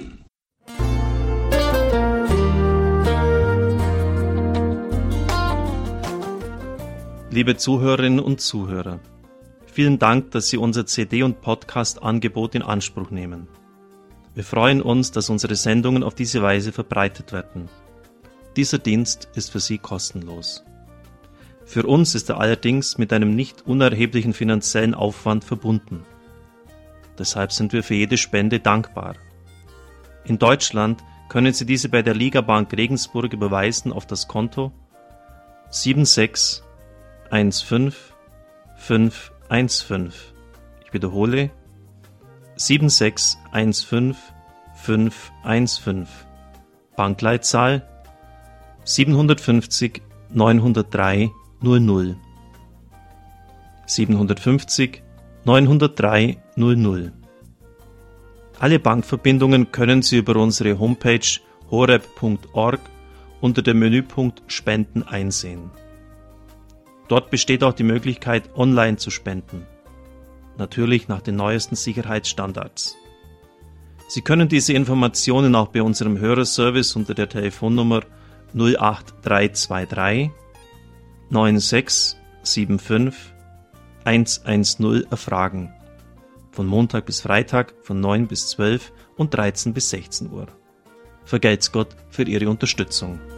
Liebe Zuhörerinnen und Zuhörer, vielen Dank, dass Sie unser C D- und Podcast-Angebot in Anspruch nehmen. Wir freuen uns, dass unsere Sendungen auf diese Weise verbreitet werden. Dieser Dienst ist für Sie kostenlos. Für uns ist er allerdings mit einem nicht unerheblichen finanziellen Aufwand verbunden. Deshalb sind wir für jede Spende dankbar. In Deutschland können Sie diese bei der Ligabank Regensburg überweisen auf das Konto sieben sechs eins fünf fünf eins fünf. Ich wiederhole sieben sechs eins fünf fünf eins fünf. Bankleitzahl siebenhundertfünfzig neunhundertdrei null null. siebenhundertfünfzig neunhundertdrei null null. Alle Bankverbindungen können Sie über unsere Homepage horeb punkt org unter dem Menüpunkt Spenden einsehen. Dort besteht auch die Möglichkeit, online zu spenden. Natürlich nach den neuesten Sicherheitsstandards. Sie können diese Informationen auch bei unserem Hörerservice unter der Telefonnummer null acht drei zwei drei neun sechs sieben fünf eins eins null erfragen. Von Montag bis Freitag von neun bis zwölf und dreizehn bis sechzehn Uhr. Vergelt's Gott für Ihre Unterstützung.